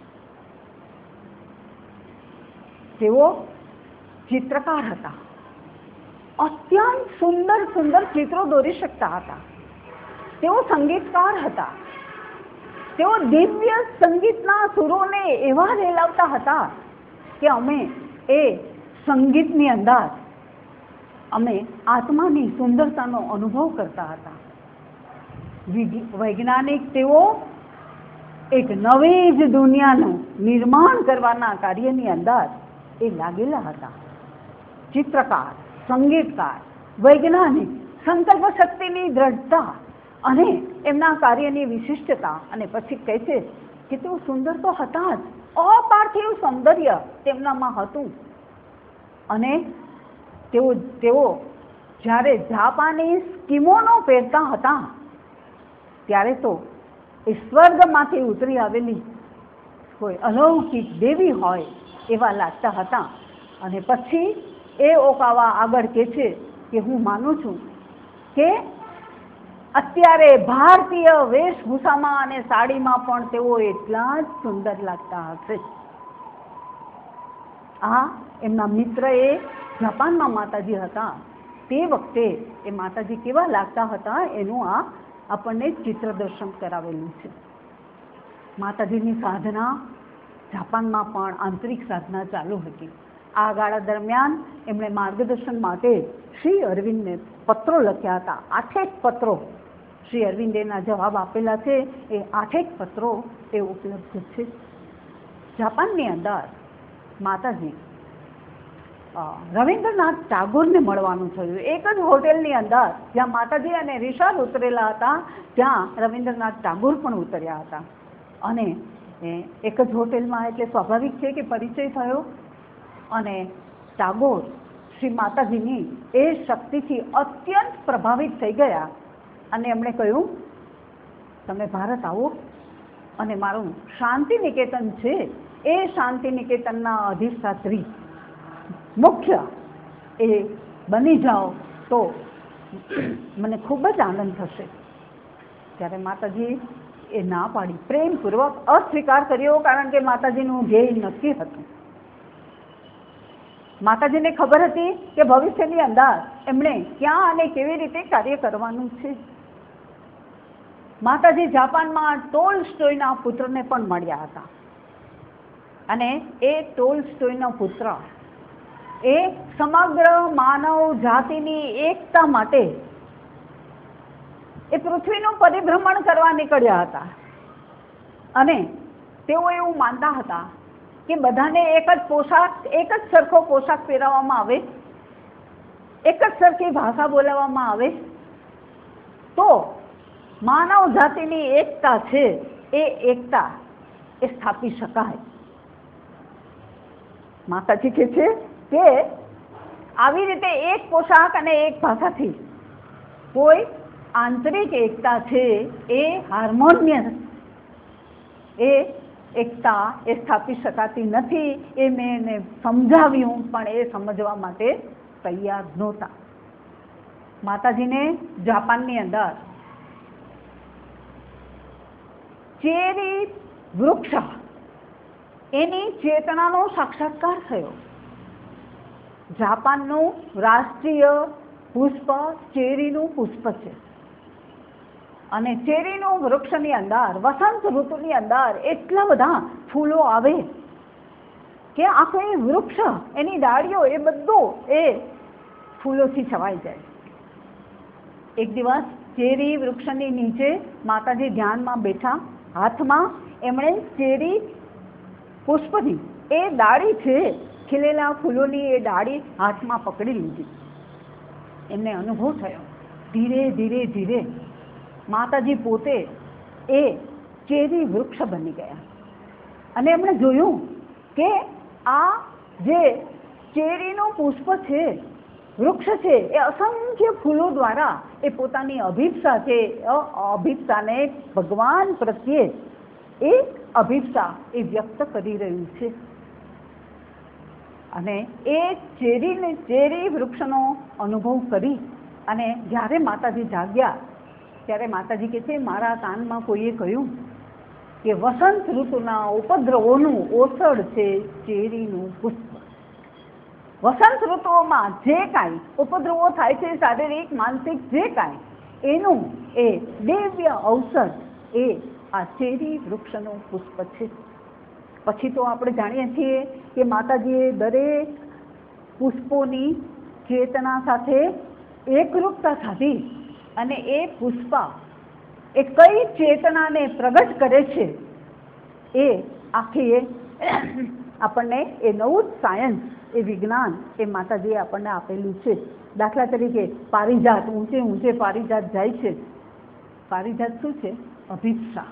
તેઓ ચિત્રકાર હતા. અત્યંત સુંદર ચિત્રો દોરી શકતા હતા. તેઓ સંગીતકાર હતા. તેઓ દિવ્ય સંગીતના સુરોને એવા રેલાવતા હતા કે અમે એ સંગીતની અંદર અમે આત્માની સુંદરતાનો અનુભવ કરતા હતા. વૈજ્ઞાનિક તેઓ એક નવી જ દુનિયાનું નિર્માણ કરવાના કાર્યની અંદર એ લાગેલા હતા. ચિત્રકાર, સંગીતકાર, વૈજ્ઞાનિક, સંકલ્પ શક્તિની દ્રઢતા અને એમના કાર્યની વિશિષ્ટતા. અને પછી કહે છે કે તેઓ સુંદર તો હતા જ, અપાર્થિવ સૌંદર્ય તેમનામાં હતું. અને તેઓ જ્યારે જાપાનીઝ કિમોનો પહેરતા હતા ત્યારે તો એ સ્વર્ગમાંથી ઉતરી આવેલી કોઈ અલૌકિક દેવી હોય એવા લાગતા હતા. અને પછી એ ઓકાવા આગળ કહે છે કે હું માનું છું કે અત્યારે ભારતીય વેશભૂષામાં અને સાડીમાં પણ તેઓ એટલા જ સુંદર લાગતા હશે. આ એમના મિત્ર એ જાપાનમાં માતાજી હતા તે વખતે એ માતાજી કેવા લાગતા હતા એનું આ આપણને ચિત્ર દર્શન કરાવેલું છે. માતાજીની સાધના જાપાનમાં પણ આંતરિક સાધના ચાલુ હતી. આ ગાળા દરમિયાન એમણે માર્ગદર્શન માટે શ્રી અરવિંદને પત્રો લખ્યા હતા. 8 પત્રો શ્રી અરવિંદેના જવાબ આપેલા છે. એ 8 પત્રો એ ઉપલબ્ધ છે. જાપાનની અંદર માતાજી રવિન્દ્રનાથ ટાગોરને મળવાનું થયું. એક જ હોટેલની અંદર જ્યાં માતાજી અને રિશાદ ઉતરેલા હતા ત્યાં રવિન્દ્રનાથ ટાગોર પણ ઉતર્યા હતા. અને એક જ હોટેલમાં એટલે સ્વાભાવિક છે કે પરિચય થયો. અને ટાગોર શ્રી માતાજીની એ શક્તિથી અત્યંત પ્રભાવિત થઈ ગયા અને એમણે કહ્યું, તમે ભારત આવો અને મારું શાંતિ નિકેતન છે એ શાંતિ નિકેતનના અધિષ્ઠાત્રી મુખ્ય એ બની જાઓ તો મને ખૂબ જ આનંદ થશે. ત્યારે માતાજી એ ના પાડી, પ્રેમપૂર્વક અસ્વીકાર કર્યો, કારણ કે માતાજીનું ધ્યેય નક્કી હતું. માતાજીને ખબર હતી કે ભવિષ્યની અંદર એમણે ક્યાં અને કેવી રીતે કાર્ય કરવાનું છે. માતાજી જાપાનમાં ટોલ્સ્ટોયના પુત્રને પણ મળ્યા હતા અને એ ટોલ્સ્ટોયનો પુત્ર એ સમગ્ર માનવ જાતિની એકતા માટે એ પૃથ્વીનું પરિભ્રમણ કરવા નીકળ્યા હતા. અને તેઓ એવું માનતા હતા કે બધાને એક જ સરખો પોશાક પહેરાવવામાં આવે, એક જ સરખી ભાષા બોલાવવામાં આવે તો માનવ જાતિની એકતા છે એ એકતા એ સ્થાપી શકાય. માતાજી કહે છે કે આવી રીતે એક પોશાક અને એક ભાષાથી કોઈ આંતરિક એકતા છે એ હાર્મોનિયસ એ એકતા એ સ્થાપી શકાતી નથી. એ મેં એને સમજાવ્યું પણ એ સમજવા માટે તૈયાર નહોતા. માતાજીને જાપાનની અંદર ચેરી વૃક્ષ એની ચેતનાનો સાક્ષાત્કાર થયો. જાપાનનું રાષ્ટ્રીય પુષ્પ ચેરીનું પુષ્પ છે અને ચેરીનું વૃક્ષની અંદર વસંત ઋતુની અંદર એટલા બધા ફૂલો આવે કે આખું એ વૃક્ષ એની ડાળીઓ એ બધું એ ફૂલોથી છવાઈ જાય. એક દિવસ ચેરી વૃક્ષની નીચે માતાજી ધ્યાનમાં બેઠા. હાથમાં એમણે ચેરી પુષ્પની એ ડાળી છે, ખીલેલા ફૂલોની એ ડાળી હાથમાં પકડી લીધી. એમને અનુભવ થયો ધીરે ધીરે ધીરે માતાજી પોતે એ ચેરી વૃક્ષ બની ગયા. અને એમણે જોયું કે આ જે ચેરીનું પુષ્પ છે, વૃક્ષ છે, એ અસંખ્ય ફૂલો દ્વારા એ પોતાની અભિપ્સા છે, અભિપ્સાને ભગવાન પ્રત્યે એ અભિપ્સા એ વ્યક્ત કરી રહ્યું છે. અને એ ચેરી વૃક્ષનો અનુભવ કરી અને જ્યારે માતાજી જાગ્યા ત્યારે માતાજી કહે છે, મારા કાનમાં કોઈએ કહ્યું કે વસંત ઋતુના ઉપદ્રવોનું ઓસડ છે ચેરીનું પુષ્પ. વસંત ઋતુઓમાં જે કાંઈ ઉપદ્રવો થાય છે, શારીરિક માનસિક જે કાંઈ, એનું એ દિવ્ય ઔષધ એ આ ચેરી વૃક્ષનું પુષ્પ છે. પછી તો આપણે જાણીએ છીએ કે માતાજીએ દરેક પુષ્પોની ચેતના સાથે એકરૂપતા સાધી અને એ પુષ્પ એ કઈ ચેતનાને પ્રગટ કરે છે એ આખી આપણને એ નવું જ સાયન્સ, એ વિજ્ઞાન એ માતાજીએ આપણને આપેલું છે. દાખલા તરીકે પારિજાત, ઊંચે ઊંચે પારિજાત જાય છે. પારિજાત શું છે? અભિપ્સા.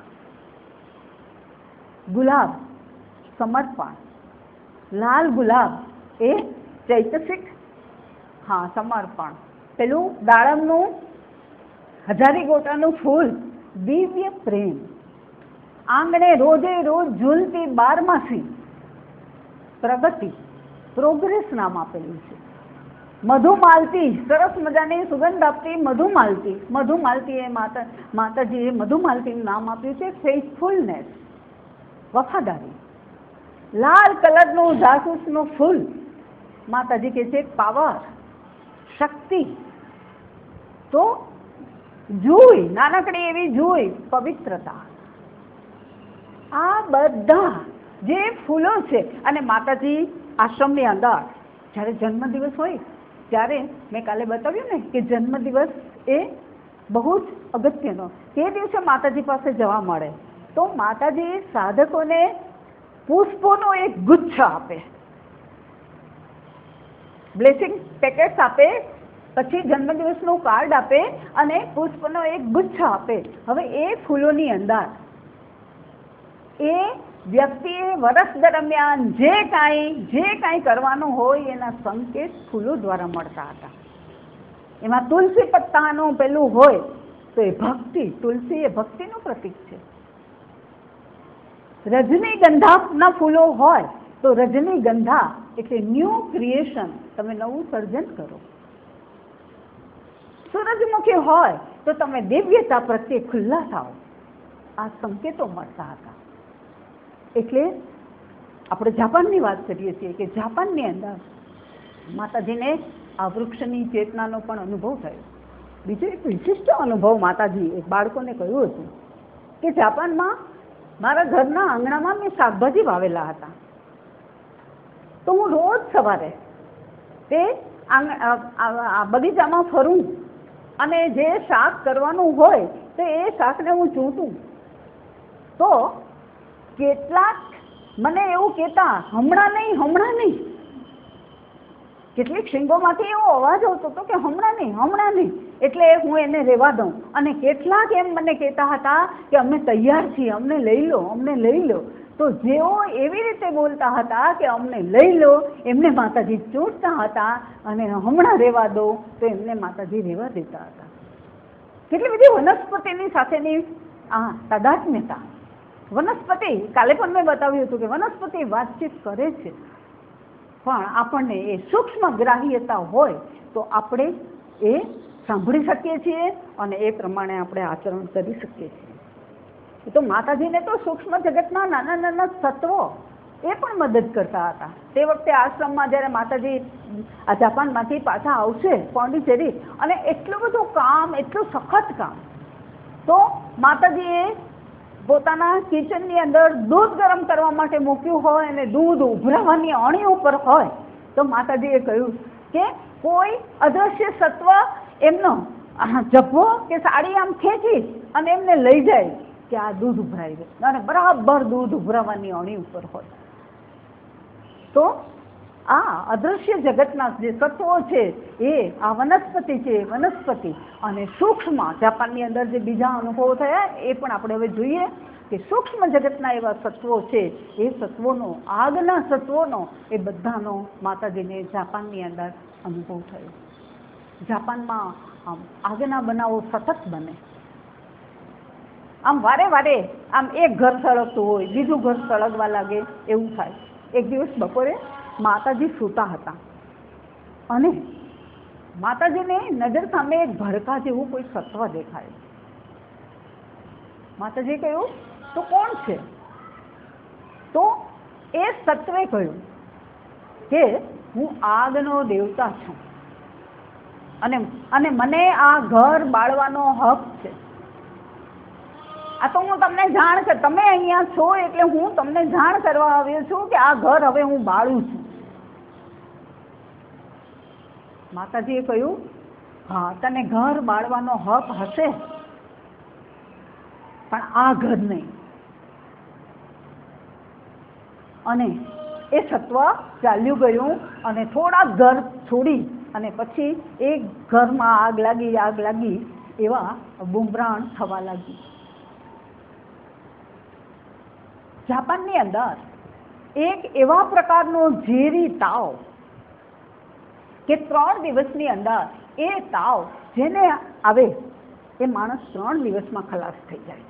ગુલાબ સમર્પણ. લાલ ગુલાબ એ ચૈતસિક સમર્પણ. પેલું દાડમનું હજારી ગોટાનું ફૂલ દિવ્ય પ્રેમ. આંગણે રોજે રોજ ઝૂલતી બારમાસી પ્રગતિ, પ્રોગ્રેસ નામ આપેલું છે. મધુમાલતી, સરસ મજાની સુગંધ આપતી મધુમાલતી. મધુમાલતી એ માતાજીએ મધુમાલતીનું નામ આપ્યું છે ફેithfulness, વફાદારી. લાલ કલરનું જાસૂસનું ફૂલ, માતાજી કહે છે પાવર, શક્તિ. તો જુઈ, નાનકડી એવી જુઈ, પવિત્રતા. આ બધા જે ફૂલો છે. અને માતાજી આશ્રમની અંદર જ્યારે જન્મદિવસ હોય ત્યારે મેં કાલે બતાવ્યું ને કે જન્મદિવસ એ બહુ જ અગત્યનો. તે દિવસે માતાજી પાસે જવા મળે તો માતાજી સાધકોને પુષ્પોનો એક ગુચ્છ આપે, બ્લેસિંગ પેકેટ્સ આપે, પછી જન્મદિવસનું કાર્ડ આપે અને પુષ્પનો એક ગુચ્છ આપે. હવે એ ફૂલોની અંદર એ વ્યક્તિએ વર્ષ દરમિયાન જે કાંઈ કરવાનું હોય એના સંકેત ફૂલો દ્વારા મળતા હતા. એમાં તુલસી પત્તાનું પેલું હોય તો એ ભક્તિ, તુલસી એ ભક્તિનું પ્રતીક છે. રજનીગંધાના ફૂલો હોય તો રજનીગંધા એટલે ન્યૂ ક્રિએશન, તમે નવું સર્જન કરો. સૂરજમુખી હોય તો તમે દિવ્યતા પ્રત્યે ખુલ્લા થાઓ. આ સંકેતો મળતા હતા. એટલે આપણે જાપાનની વાત કરીએ છીએ કે જાપાનની અંદર માતાજીને આ વૃક્ષની ચેતનાનો પણ અનુભવ થયો. બીજો એક વિશિષ્ટ અનુભવ માતાજી એક બાળકોને કહ્યું હતું કે જાપાનમાં મારા ઘરના આંગણામાં મેં શાકભાજી વાવેલા હતા. તો હું રોજ સવારે તે બગીચામાં ફરું અને જે શાક કરવાનું હોય તો એ શાકને હું ચૂંટું. તો કેટલાક મને એવું કહેતા, હમણાં નહીં. કેટલીક શીંગોમાંથી એવો અવાજ આવતો હતો કે હમણાં નહીં. એટલે હું એને રહેવા દઉં. અને કેટલાક એમ મને કહેતા હતા કે અમે તૈયાર છીએ, અમને લઈ લો. તો જેઓ એવી રીતે બોલતા હતા કે અમને લઈ લો, એમને માતાજી ચૂંટતા હતા અને હમણાં રહેવા દો તો એમને માતાજી રહેવા દેતા હતા. કેટલી બધી વનસ્પતિની સાથેની તાદાત્મ્યતા. વનસ્પતિ, કાલે પણ મેં બતાવ્યું હતું કે વનસ્પતિ વાતચીત કરે છે, પણ આપણને એ સૂક્ષ્મ ગ્રાહ્યતા હોય તો આપણે એ સાંભળી શકીએ છીએ અને એ પ્રમાણે આપણે આચરણ કરી શકીએ છીએ. તો માતાજીને તો સૂક્ષ્મ જગતના નાના તત્વો એ પણ મદદ કરતા હતા. તે વખતે આશ્રમમાં જ્યારે માતાજી આ જાપાનમાંથી પાછા આવશે પોંડિચેરી, અને એટલું બધું કામ, એટલું સખત કામ, તો માતાજીએ પોતાના કિચનની અંદર દૂધ ગરમ કરવા માટે મૂક્યું હોય અને દૂધ ઉભરાવાની અણી ઉપર હોય તો માતાજીએ કહ્યું કે કોઈ અદૃશ્ય સત્વ એમનો જભ્ભો કે સાડી આમ ખેંચી અને એમને લઈ જાય કે આ દૂધ ઉભરાઈ ગયું, અને બરાબર દૂધ ઉભરાવાની અણી ઉપર હોય. તો આ અદૃશ્ય જગતના જે તત્વો છે એ આ વનસ્પતિ છે, વનસ્પતિ અને સૂક્ષ્મ. જાપાનની અંદર જે બીજા અનુભવો થયા એ પણ આપણે હવે જોઈએ કે સૂક્ષ્મ જગતના એવા તત્વો છે, એ તત્વોનો, આગના તત્વોનો એ બધાનો માતાજીને જાપાનની અંદર અનુભવ થયો. જાપાનમાં આગના બનાવો સતત બને. આમ વારે આમ એક ઘર સળગતું હોય, બીજું ઘર સળગવા લાગે એવું થાય. એક દિવસ બપોરે માતાજી સૂતા હતા અને માતાજીને નજર સામે એક ભડકા જેવું કોઈ સત્વ દેખાય. માતાજી કહ્યું તો કોણ છે? તો એ સત્વે કહ્યું કે હું આગનો દેવતા છું અને મને આ ઘર બાળવાનો હક છે. આ તો હું તમને જાણ કર, તમે અહીંયા છો એટલે હું તમને જાણ કરવા આવ્યો છું કે આ ઘર હવે હું બાળું છું. માતાજીએ કહ્યું, હા તને ઘર બાળવાનો હક હશે, પણ આ ઘર નહીં. અને એ સત્વ ચાલ્યું ગયું અને થોડાક ઘર છોડી અને પછી એક ઘરમાં આગ લાગી એવા બુમરાણ થવા લાગી. જાપાનની અંદર એક એવા પ્રકારનો ઝેરી તાવ કે 3 દિવસની અંદર એ તાવ જેને આવે એ માણસ 3 દિવસમાં ખલાસ થઈ જાય.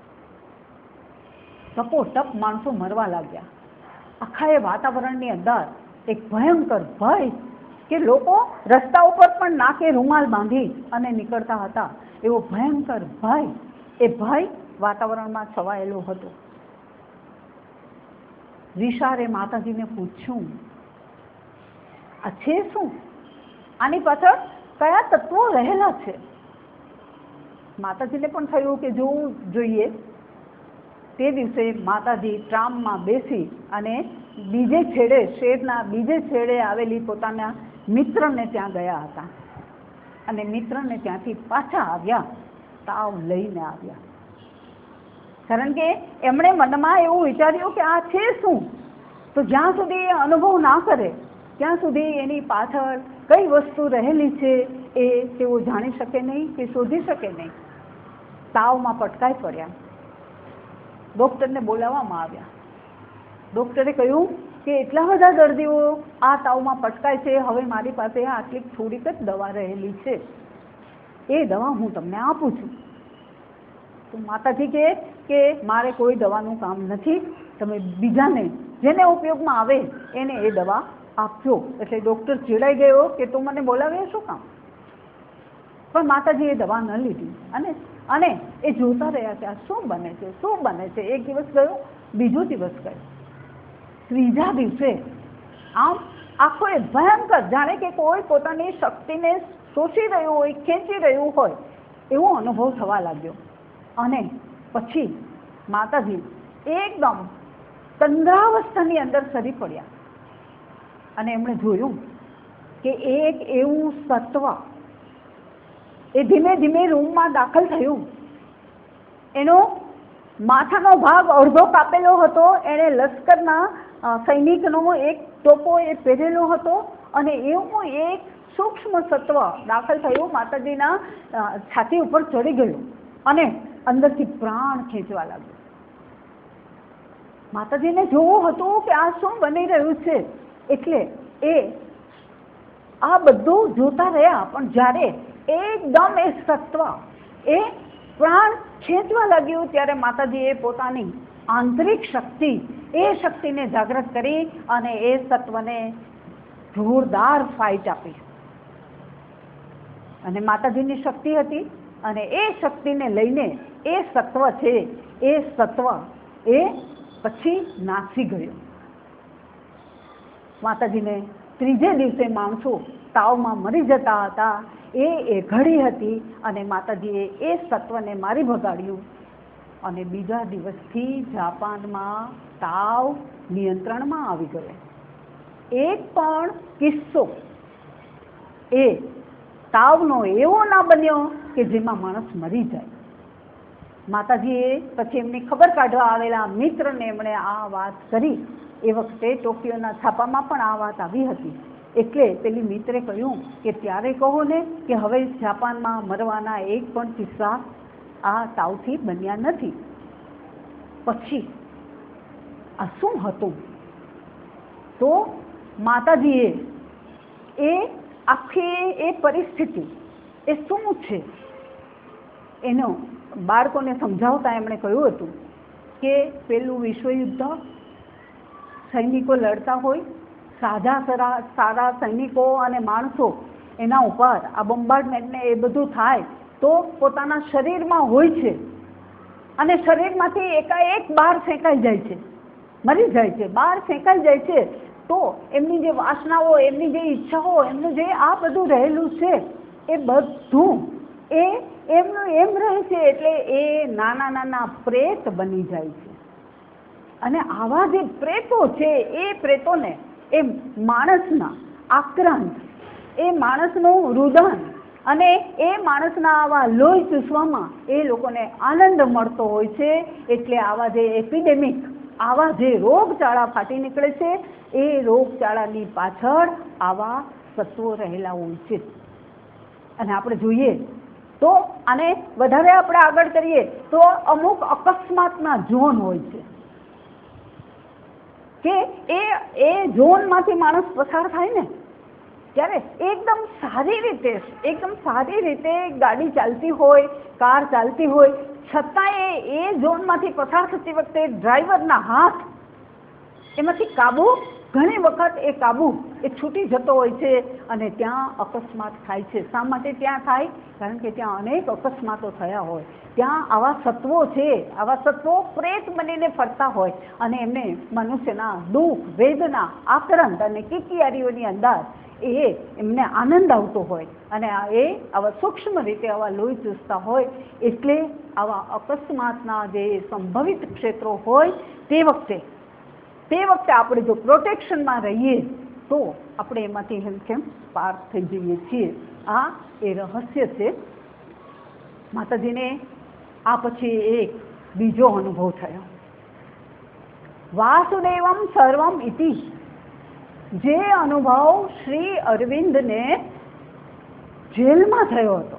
ટપોટપ માણસો મરવા લાગ્યા. આખા એ વાતાવરણની અંદર એક ભયંકર ભય કે લોકો રસ્તા ઉપર પણ નાકે રૂમાલ બાંધી અને નીકળતા હતા, એવો ભયંકર ભય, એ ભય વાતાવરણમાં છવાયેલો હતો. વિશારે માતાજીને પૂછ્યું, આ છે શું? આની પાછળ કયા તત્વો રહેલા છે? માતાજીને પણ થયું કે જોવું જોઈએ. તે દિવસે માતાજી ટ્રામમાં બેસી અને બીજે છેડે, શહેરના બીજે છેડે આવેલી પોતાના મિત્રને ત્યાં ગયા હતા અને મિત્રને ત્યાંથી પાછા આવ્યા, તાવ લઈને આવ્યા. કારણ કે એમણે મનમાં એવું વિચાર્યું કે આ છે શું? તો જ્યાં સુધી એ અનુભવ ના કરે ત્યાં સુધી એની પાછળ કઈ વસ્તુ રહેલી છે એ તેઓ જાણી શકે નહીં કે શોધી શકે નહીં. તાવમાં પટકાઈ પડ્યા. ડૉક્ટરને બોલાવવામાં આવ્યા. ડૉક્ટરે કહ્યું કે એટલા બધા દર્દીઓ આ તાવમાં પટકાય છે, હવે મારી પાસે આટલી થોડીક જ દવા રહેલી છે, એ દવા હું તમને આપું છું. તો માતાજી કહે કે મારે કોઈ દવાનું કામ નથી, તમે બીજાને જેને ઉપયોગમાં આવે એને એ દવા આપજો. એટલે ડૉક્ટર ચીડાઈ ગયો કે તું મને બોલાવે શું કામ? પણ માતાજી એ દવા ન લીધી અને એ જોતા રહ્યા કે આ શું બને છે, શું બને છે. એક દિવસ ગયો, બીજો દિવસ ગયો, ત્રીજા દિવસે આમ આખો એ ભયંકર, જાણે કે કોઈ પોતાની શક્તિને શોષી રહ્યું હોય, ખેંચી રહ્યું હોય એવો અનુભવ થવા લાગ્યો. અને પછી માતાજી એકદમ તંદ્રાવસ્થાની અંદર સરી પડ્યા અને એમણે જોયું કે એક એવું સત્વ એ ધીમે ધીમે રૂમમાં દાખલ થયું. એનો માથાનો ભાગ અડધો કાપેલો હતો, એણે લશ્કરના સૈનિકનો એક ટોપો એ પહેરેલો હતો અને એવું એક સૂક્ષ્મ સત્વ દાખલ થયું, માતાજીના છાતી ઉપર ચડી ગયું અને અંદરથી પ્રાણ ખેંચવા લાગ્યો. માતાજીને જોવું હતું કે આ શું બની રહ્યું છે, એટલે એ આ બધું જોતા રહ્યા. પણ જ્યારે એકદમ એ સત્વ એ પ્રાણ ખેંચવા લાગ્યું ત્યારે માતાજીએ પોતાની આંતરિક શક્તિ, એ શક્તિને જાગૃત કરી અને એ સત્વને જોરદાર ફાઇટ આપી. અને માતાજીની શક્તિ હતી અને એ શક્તિને લઈને એ સત્વ છે, એ સત્વ એ પછી નાસી ગયો. માતાજીને ત્રીજે દિવસે માણસો તાવમાં મરી જતા હતા, એ ઘડી હતી અને માતાજીએ એ સત્વને મારી ભગાડ્યું અને બીજા દિવસથી જાપાનમાં તાવ નિયંત્રણમાં આવી ગયો. એક પણ કિસ્સો એ તાવનો એવો ના બન્યો કે જેમાં માણસ મરી જાય. માતાજીએ પછી એમની ખબર કાઢવા આવેલા મિત્રને એમણે આ વાત કરી. એ વખતે ટોક્યોના છાપામાં પણ આ વાત આવી હતી. એટલે પેલી મિત્રે કહ્યું કે ત્યારે કહો ને કે હવે જાપાનમાં મરવાના એક પણ કિસ્સા આ તાવથી બન્યા નથી. પછી આ શું હતું? તો માતાજીએ એ આખી એ પરિસ્થિતિ એ શું છે એનો બાળકોને સમજાવતા એમણે કહ્યું હતું કે પેલું વિશ્વયુદ્ધ, સૈનિકો લડતા હોય, સારા સૈનિકો અને માણસો એના ઉપર આ બોમ્બાર્ડમેન્ટને એ બધું થાય તો પોતાના શરીરમાં હોય છે અને શરીરમાંથી એકાએક બહાર ફેંકાઈ જાય છે, મરી જાય છે, બહાર ફેંકાઈ જાય છે. તો એમની જે વાસનાઓ, એમની જે ઈચ્છાઓ, એમનું જે આ બધું રહેલું છે એ બધું એ એમનું એમ રહે છે. એટલે એ નાના નાના પ્રેત બની જાય છે. અને આવા જે પ્રેતો છે એ પ્રેતોને એ માણસના આક્રાંત, એ માણસનું રુદન અને એ માણસના આવા લોહી ચૂસવામાં એ લોકોને આનંદ મળતો હોય છે. એટલે આવા જે એપિડેમિક, આવા જે રોગચાળા ફાટી નીકળે છે એ રોગચાળાની પાછળ આવા સત્વો રહેલા હોય છે. અને આપણે જોઈએ તો આને વધારે આપણે આગળ કરીએ તો અમુક અકસ્માતના ઝોન હોય છે કે એ ઝોનમાંથી માણસ પસાર થાય ને ત્યારે એકદમ સારી રીતે ગાડી ચાલતી હોય, કાર ચાલતી હોય, છતાં એ ઝોનમાંથી પસાર થતી વખતે ડ્રાઈવરના હાથ એમાંથી કાબુ ઘણી વખત એ કાબુ એ છૂટી જતો હોય છે અને ત્યાં અકસ્માત થાય છે. શા માટે ત્યાં થાય? કારણ કે ત્યાં અનેક અકસ્માતો થયા હોય. ત્યાં આવા સત્વો છે, આવા સત્વો પ્રેત બનીને ફરતા હોય અને એમને મનુષ્યના દુઃખ, વેદના, આક્રંદ અને કિકિયારીઓની અંદર એમને આનંદ આવતો હોય અને આવા સૂક્ષ્મ રીતે આવા લોહી ચૂસતા હોય. એટલે આવા અકસ્માતના જે સંભવિત ક્ષેત્રો હોય તે વખતે આપણે જો પ્રોટેક્શનમાં રહીએ તો આપણે એમાંથી હેમખેમ પાર થઈ જઈએ છીએ. આ એ રહસ્ય છે. માતાજીને આ પછી એક બીજો અનુભવ થયો. વાસુદેવમ સર્વમ ઇતિ, જે અનુભવ શ્રી અરવિંદને જેલમાં થયો હતો.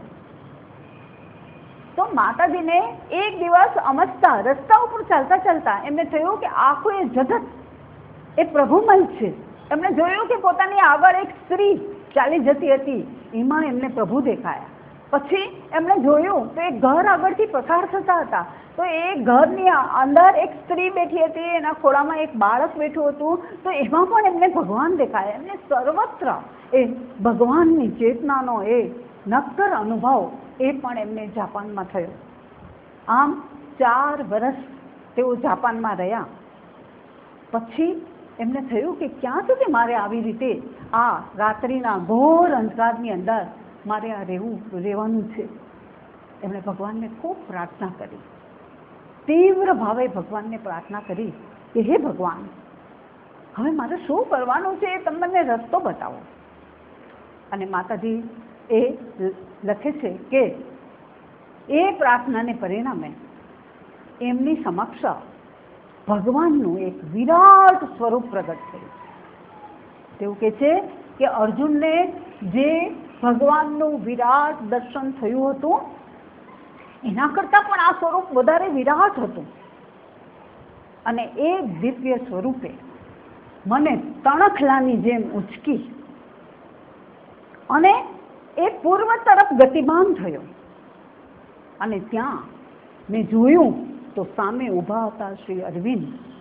તો માતાજીને એક દિવસ અમસ્તા રસ્તા ઉપર ચાલતા ચાલતા એમને થયું કે આખું એ જગત એ પ્રભુમય છે. એમને જોયું કે પોતાની આગળ એક સ્ત્રી ચાલી જતી હતી, એમાં એમને પ્રભુ દેખાયા. પછી એમણે જોયું તો એક ઘર આગળથી પસાર થતા હતા, તો એ ઘરની અંદર એક સ્ત્રી બેઠી હતી, એના ખોળામાં એક બાળક બેઠું હતું, તો એમાં પણ એમને ભગવાન દેખાયા. એમને સર્વત્ર એ ભગવાનની ચેતનાનો એ નક્કર અનુભવ એ પણ એમને જાપાનમાં થયો. આમ 4 વર્ષ તેઓ જાપાનમાં રહ્યા. પછી એમને થયું કે ક્યાં સુધી મારે આવી રીતે આ રાત્રિના ઘોર અંધકારની અંદર મારે આ રહેવાનું છે. એમણે ભગવાનને ખૂબ પ્રાર્થના કરી, તીવ્ર ભાવે ભગવાનને પ્રાર્થના કરી કે હે ભગવાન, હવે મારે શું કરવાનું છે, તમે મને રસ્તો બતાવો. અને માતાજી એ લખે છે કે એ પ્રાર્થનાને પરિણામે એમની સમક્ષ ભગવાનનું એક વિરાટ સ્વરૂપ પ્રગટ થયું. તેવું કહે છે કે અર્જુનને જે ભગવાનનું વિરાટ દર્શન થયું હતું એના કરતાં પણ આ સ્વરૂપ વધારે વિરાટ હતું. અને એ દિવ્ય સ્વરૂપે મને તણખલાની જેમ ઉચકી અને એ પૂર્વ તરફ ગતિમાન થયો. અને ત્યાં મેં જોયું તો સામે ઊભા હતા શ્રી અરવિંદ.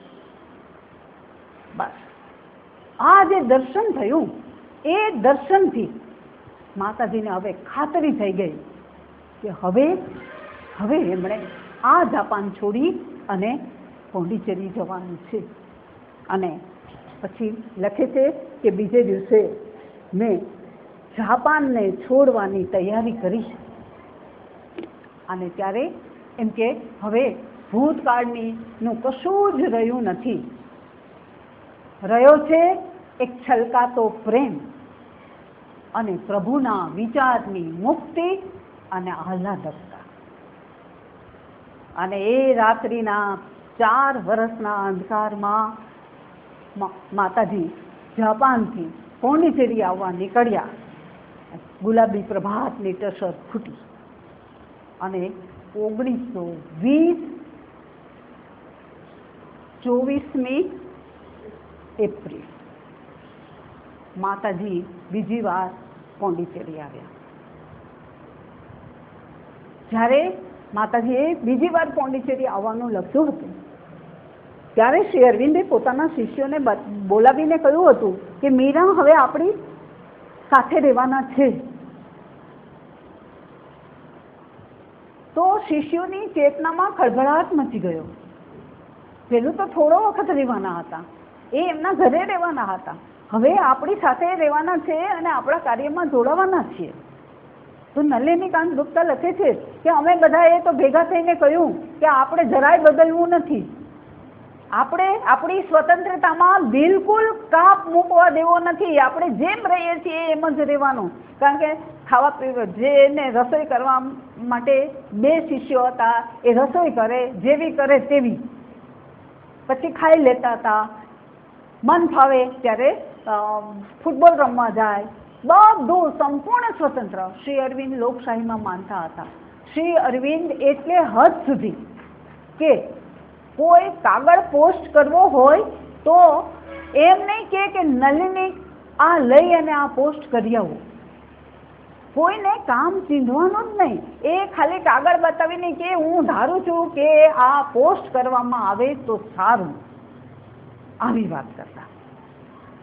બસ આ જે દર્શન થયું એ દર્શનથી માતાજીને હવે ખાતરી થઈ ગઈ કે હવે એમણે આ જાપાન છોડી અને પોંડિચેરી જવાનું છે. અને પછી લખે છે કે બીજે દિવસે મેં જાપાનને છોડવાની તૈયારી કરી. અને ત્યારે એમ કે હવે ભૂતકાળનું કશું જ રહ્યું નથી, રહ્યો છે એક છલકાતો પ્રેમ અને પ્રભુના વિચારની મુક્તિ અને આહલાદકતા. અને એ રાત્રિના 4 વર્ષના અંધકારમાં માતાજી જાપાનથી પોંડિચેરી આવવા નીકળ્યા. ગુલાબી પ્રભાતની ટસર ફૂટી અને 1920 24મી એપ્રિલ માતાજી બીજી વાર પોંડિચેરી આવ્યા. જ્યારે માતાજીએ બીજી વાર પોંડિચેરી આવવાનું લખ્યું હતું ત્યારે શ્રી અરવિંદે પોતાના શિષ્યોને બોલાવીને કહ્યું હતું કે મીરા હવે આપણી સાથે રહેવાના છે. તો શિષ્યોની ચેતનામાં ખળભળાટ મચી ગયો. પેલું તો થોડો વખત રહેવાના હતા, એ એમના ઘરે રહેવાના હતા, હવે આપણી સાથે રહેવાના છે અને આપણા કાર્યમાં જોડાવાના છીએ. તો નલિનીકાંત ગુપ્તા લખે છે કે અમે બધાએ તો ભેગા થઈને કહ્યું કે આપણે જરાય બદલવું નથી, આપણે આપણી સ્વતંત્રતામાં બિલકુલ કાપ મૂકવા દેવો નથી, આપણે જેમ રહીએ છીએ એમ જ રહેવાનું. કારણ કે ખાવા પીવા જેને રસોઈ કરવા માટે 2 શિષ્યો હતા, એ રસોઈ કરે જેવી કરે તેવી, પછી ખાઈ લેતા હતા, મન ફાવે ત્યારે ફૂટબોલ રમવા જાય, બધું સંપૂર્ણ સ્વતંત્ર. શ્રી અરવિંદ લોકશાહીમાં માનતા હતા. શ્રી અરવિંદ એટલે હદ સુધી કે કોઈ કાગળ પોસ્ટ કરવો હોય તો એમ નહીં કે નલિની આ લઈ અને આ પોસ્ટ કરી આવો, કોઈને કામ ચીંધવાનું જ નહીં. એ ખાલી કાગળ બતાવીને કે હું ધારું છું કે આ પોસ્ટ કરવામાં આવે તો સારું, આવી વાત કરતા.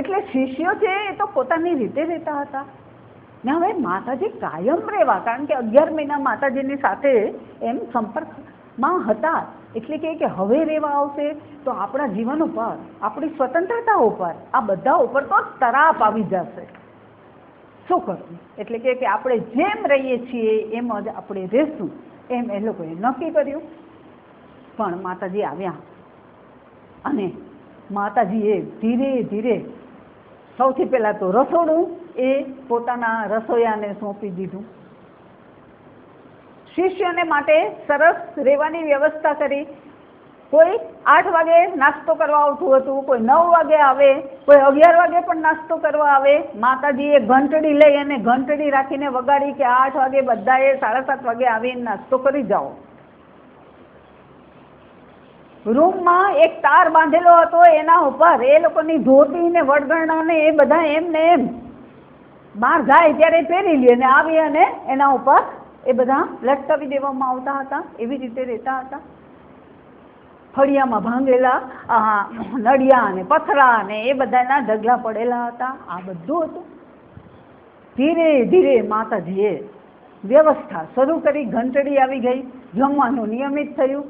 એટલે શિષ્યો છે એ તો પોતાની રીતે રહેતા હતા ને હવે માતાજી કાયમ રહેવા, કારણ કે 11 મહિના માતાજીની સાથે એમ સંપર્કમાં હતા, એટલે કે હવે રહેવા આવશે તો આપણા જીવન ઉપર, આપણી સ્વતંત્રતા ઉપર, આ બધા ઉપર તો તરાપ આવી જશે. શું કરવું? એટલે કે આપણે જેમ રહીએ છીએ એમ જ આપણે રહેશું, એમ એ લોકોએ નક્કી કર્યું. પણ માતાજી આવ્યા અને માતાજીએ ધીરે ધીરે સૌથી પહેલાં તો રસોડું એ પોતાના રસોઈયાને સોંપી દીધું. શિષ્યોને માટે સરસ રહેવાની વ્યવસ્થા કરી. કોઈ 8 વાગે નાસ્તો કરવા આવતું હતું, કોઈ 9 વાગે આવે, કોઈ 11 વાગે પણ નાસ્તો કરવા આવે. માતાજીએ ઘંટડી લઈ અને ઘંટડી રાખીને વગાડી કે 8 વાગે બધાએ 7:30 વાગે આવીને નાસ્તો કરી જાઓ. રૂમમાં એક તાર બાંધેલો હતો, એના ઉપર એ લોકોની ધોતી ને વડગરણા ને એ બધા એમને એમ બહાર જાય ત્યારે પહેરી લે ને આવી અને એના ઉપર એ બધા લટકાવી દેવામાં આવતા હતા. એવી રીતે રહેતા હતા. ફળિયામાં ભાંગેલા નડિયા અને પથરા ને એ બધાના ઢગલા પડેલા હતા. આ બધું હતું. ધીરે ધીરે માતાજીએ વ્યવસ્થા શરૂ કરી. ઘંટડી આવી ગઈ, જમવાનું નિયમિત થયું,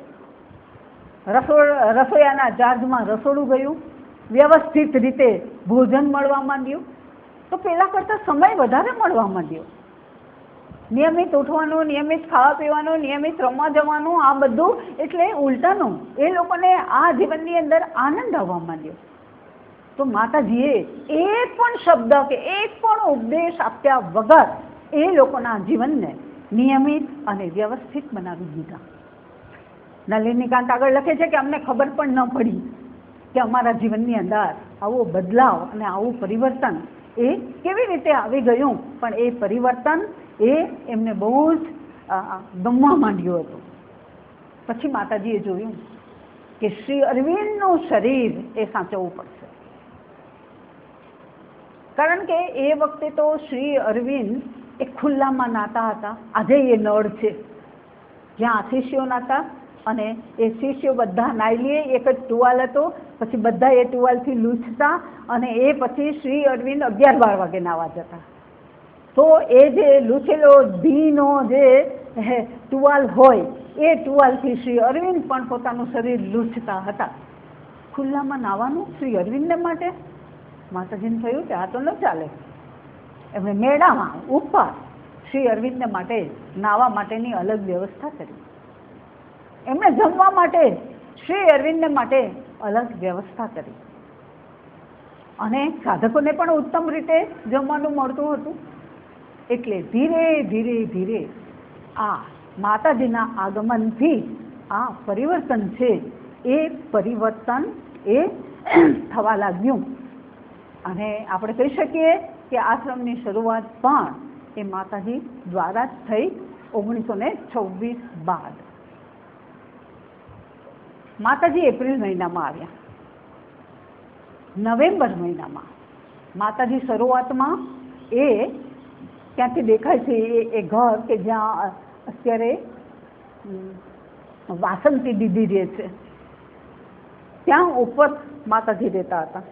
રસોઈયાના ચાર્જમાં રસોડું ગયું, વ્યવસ્થિત રીતે ભોજન મળવા માંડ્યું. તો પહેલા કરતાં સમય વધારે મળવા માંડ્યો. નિયમિત ઉઠવાનું, નિયમિત ખાવા પીવાનું, નિયમિત રમવા જવાનું, આ બધું એટલે ઉલટાનું એ લોકોને આ જીવનની અંદર આનંદ આવવા માંડ્યો. તો માતાજીએ એક પણ શબ્દ કે એક પણ ઉપદેશ આપ્યા વગર એ લોકોના જીવનને નિયમિત અને વ્યવસ્થિત બનાવી દીધા. નલિનીકાંત આગળ લખે છે કે અમને ખબર પણ ન પડી કે અમારા જીવનની અંદર આવો બદલાવ અને આવું પરિવર્તન એ કેવી રીતે આવી ગયું. પણ એ પરિવર્તન એ એમને બહુ જ ગમવા માંડ્યું હતું. પછી માતાજીએ જોયું કે શ્રી અરવિંદનું શરીર એ સાચવવું પડશે, કારણ કે એ વખતે તો શ્રી અરવિંદ એ ખુલ્લામાં નાતા હતા. આજે એ નળ છે જ્યાં શિષ્યો નાતા અને એ શિષ્યો બધા નાઈ લે. એક જ ટુવાલ હતો, પછી બધા એ ટુવાલથી લૂછતા અને એ પછી શ્રી અરવિંદ 11-12 વાગે નાવા જતા. તો એ જે લૂછેલો ભીનો જે ટુવાલ હોય એ ટુવાલથી શ્રી અરવિંદ પણ પોતાનું શરીર લૂછતા હતા. ખુલ્લામાં નાવાનું શ્રી અરવિંદને માટે માતાજીને થયું કે આ તો ન ચાલે. એમણે મેળામાં ઉપર શ્રી અરવિંદને માટે નાવા માટેની અલગ વ્યવસ્થા કરી. એમણે જમવા માટે શ્રી અરવિંદને માટે અલગ વ્યવસ્થા કરી. અને સાધકોને પણ ઉત્તમ રીતે જમવાનું મળતું હતું. એટલે ધીરે ધીરે ધીરે આ માતાજીના આગમનથી આ પરિવર્તન છે એ પરિવર્તન એ થવા લાગ્યું. અને આપણે કહી શકીએ કે આશ્રમની શરૂઆત પણ એ માતાજી દ્વારા જ થઈ 1926 બાદ. માતાજી એપ્રિલ મહિનામાં આવ્યા. નવેમ્બર મહિનામાં માતાજી શરૂઆતમાં એ ક્યાંથી દેખાય છે એ ઘર કે જ્યાં અત્યારે વાસંતી દીદી રહે છે ત્યાં ઉપર માતાજી રહેતા હતા.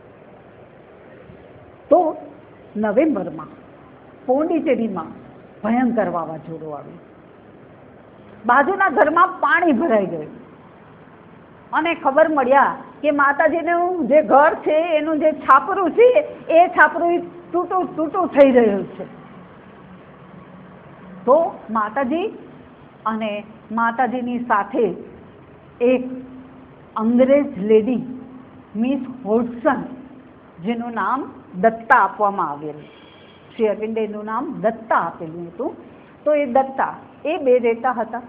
તો નવેમ્બરમાં પોંડિચેરીમાં ભયંકર વાવાઝોડું આવ્યું. બાજુના ઘરમાં પાણી ભરાઈ ગયું અને ખબર મળ્યા કે માતાજીનું જે ઘર છે એનું જે છાપરું છે એ છાપરું તૂટું થઈ રહ્યું છે. તો માતાજી અને માતાજીની સાથે એક અંગ્રેજ લેડી મિસ હોડસન, જેનું નામ દત્તા આપવામાં આવેલું, શ્રી અરવિંદે એનું નામ દત્તા આપેલું હતું. તો એ દત્તા એ બે રહેતા હતા.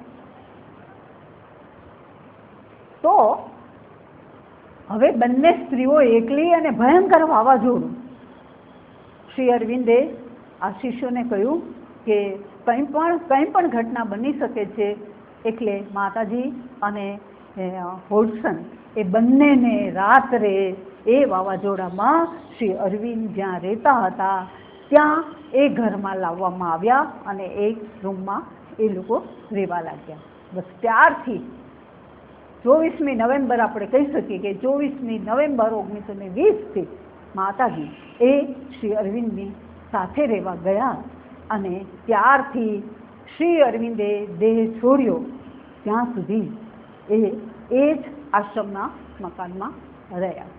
તો હવે બંને સ્ત્રીઓ એકલી અને ભયંકર વાવાઝોડું. શ્રી અરવિંદે આ શિષ્યોને કહ્યું કે કંઈ પણ ઘટના બની શકે છે. એટલે માતાજી અને હોડસન એ બંનેને રાત્રે એ વાવાઝોડામાં શ્રી અરવિંદ જ્યાં રહેતા હતા ત્યાં એ ઘરમાં લાવવામાં આવ્યા અને એક રૂમમાં એ લોકો રહેવા લાગ્યા. બસ ત્યારથી 24મી નવેમ્બર આપણે કહી શકીએ કે 24મી નવેમ્બર 1920થી માતાજી એ શ્રી અરવિંદની સાથે રહેવા ગયા અને ત્યારથી શ્રી અરવિંદે દેહ છોડ્યો ત્યાં સુધી એ જ આશ્રમના મકાનમાં રહ્યા.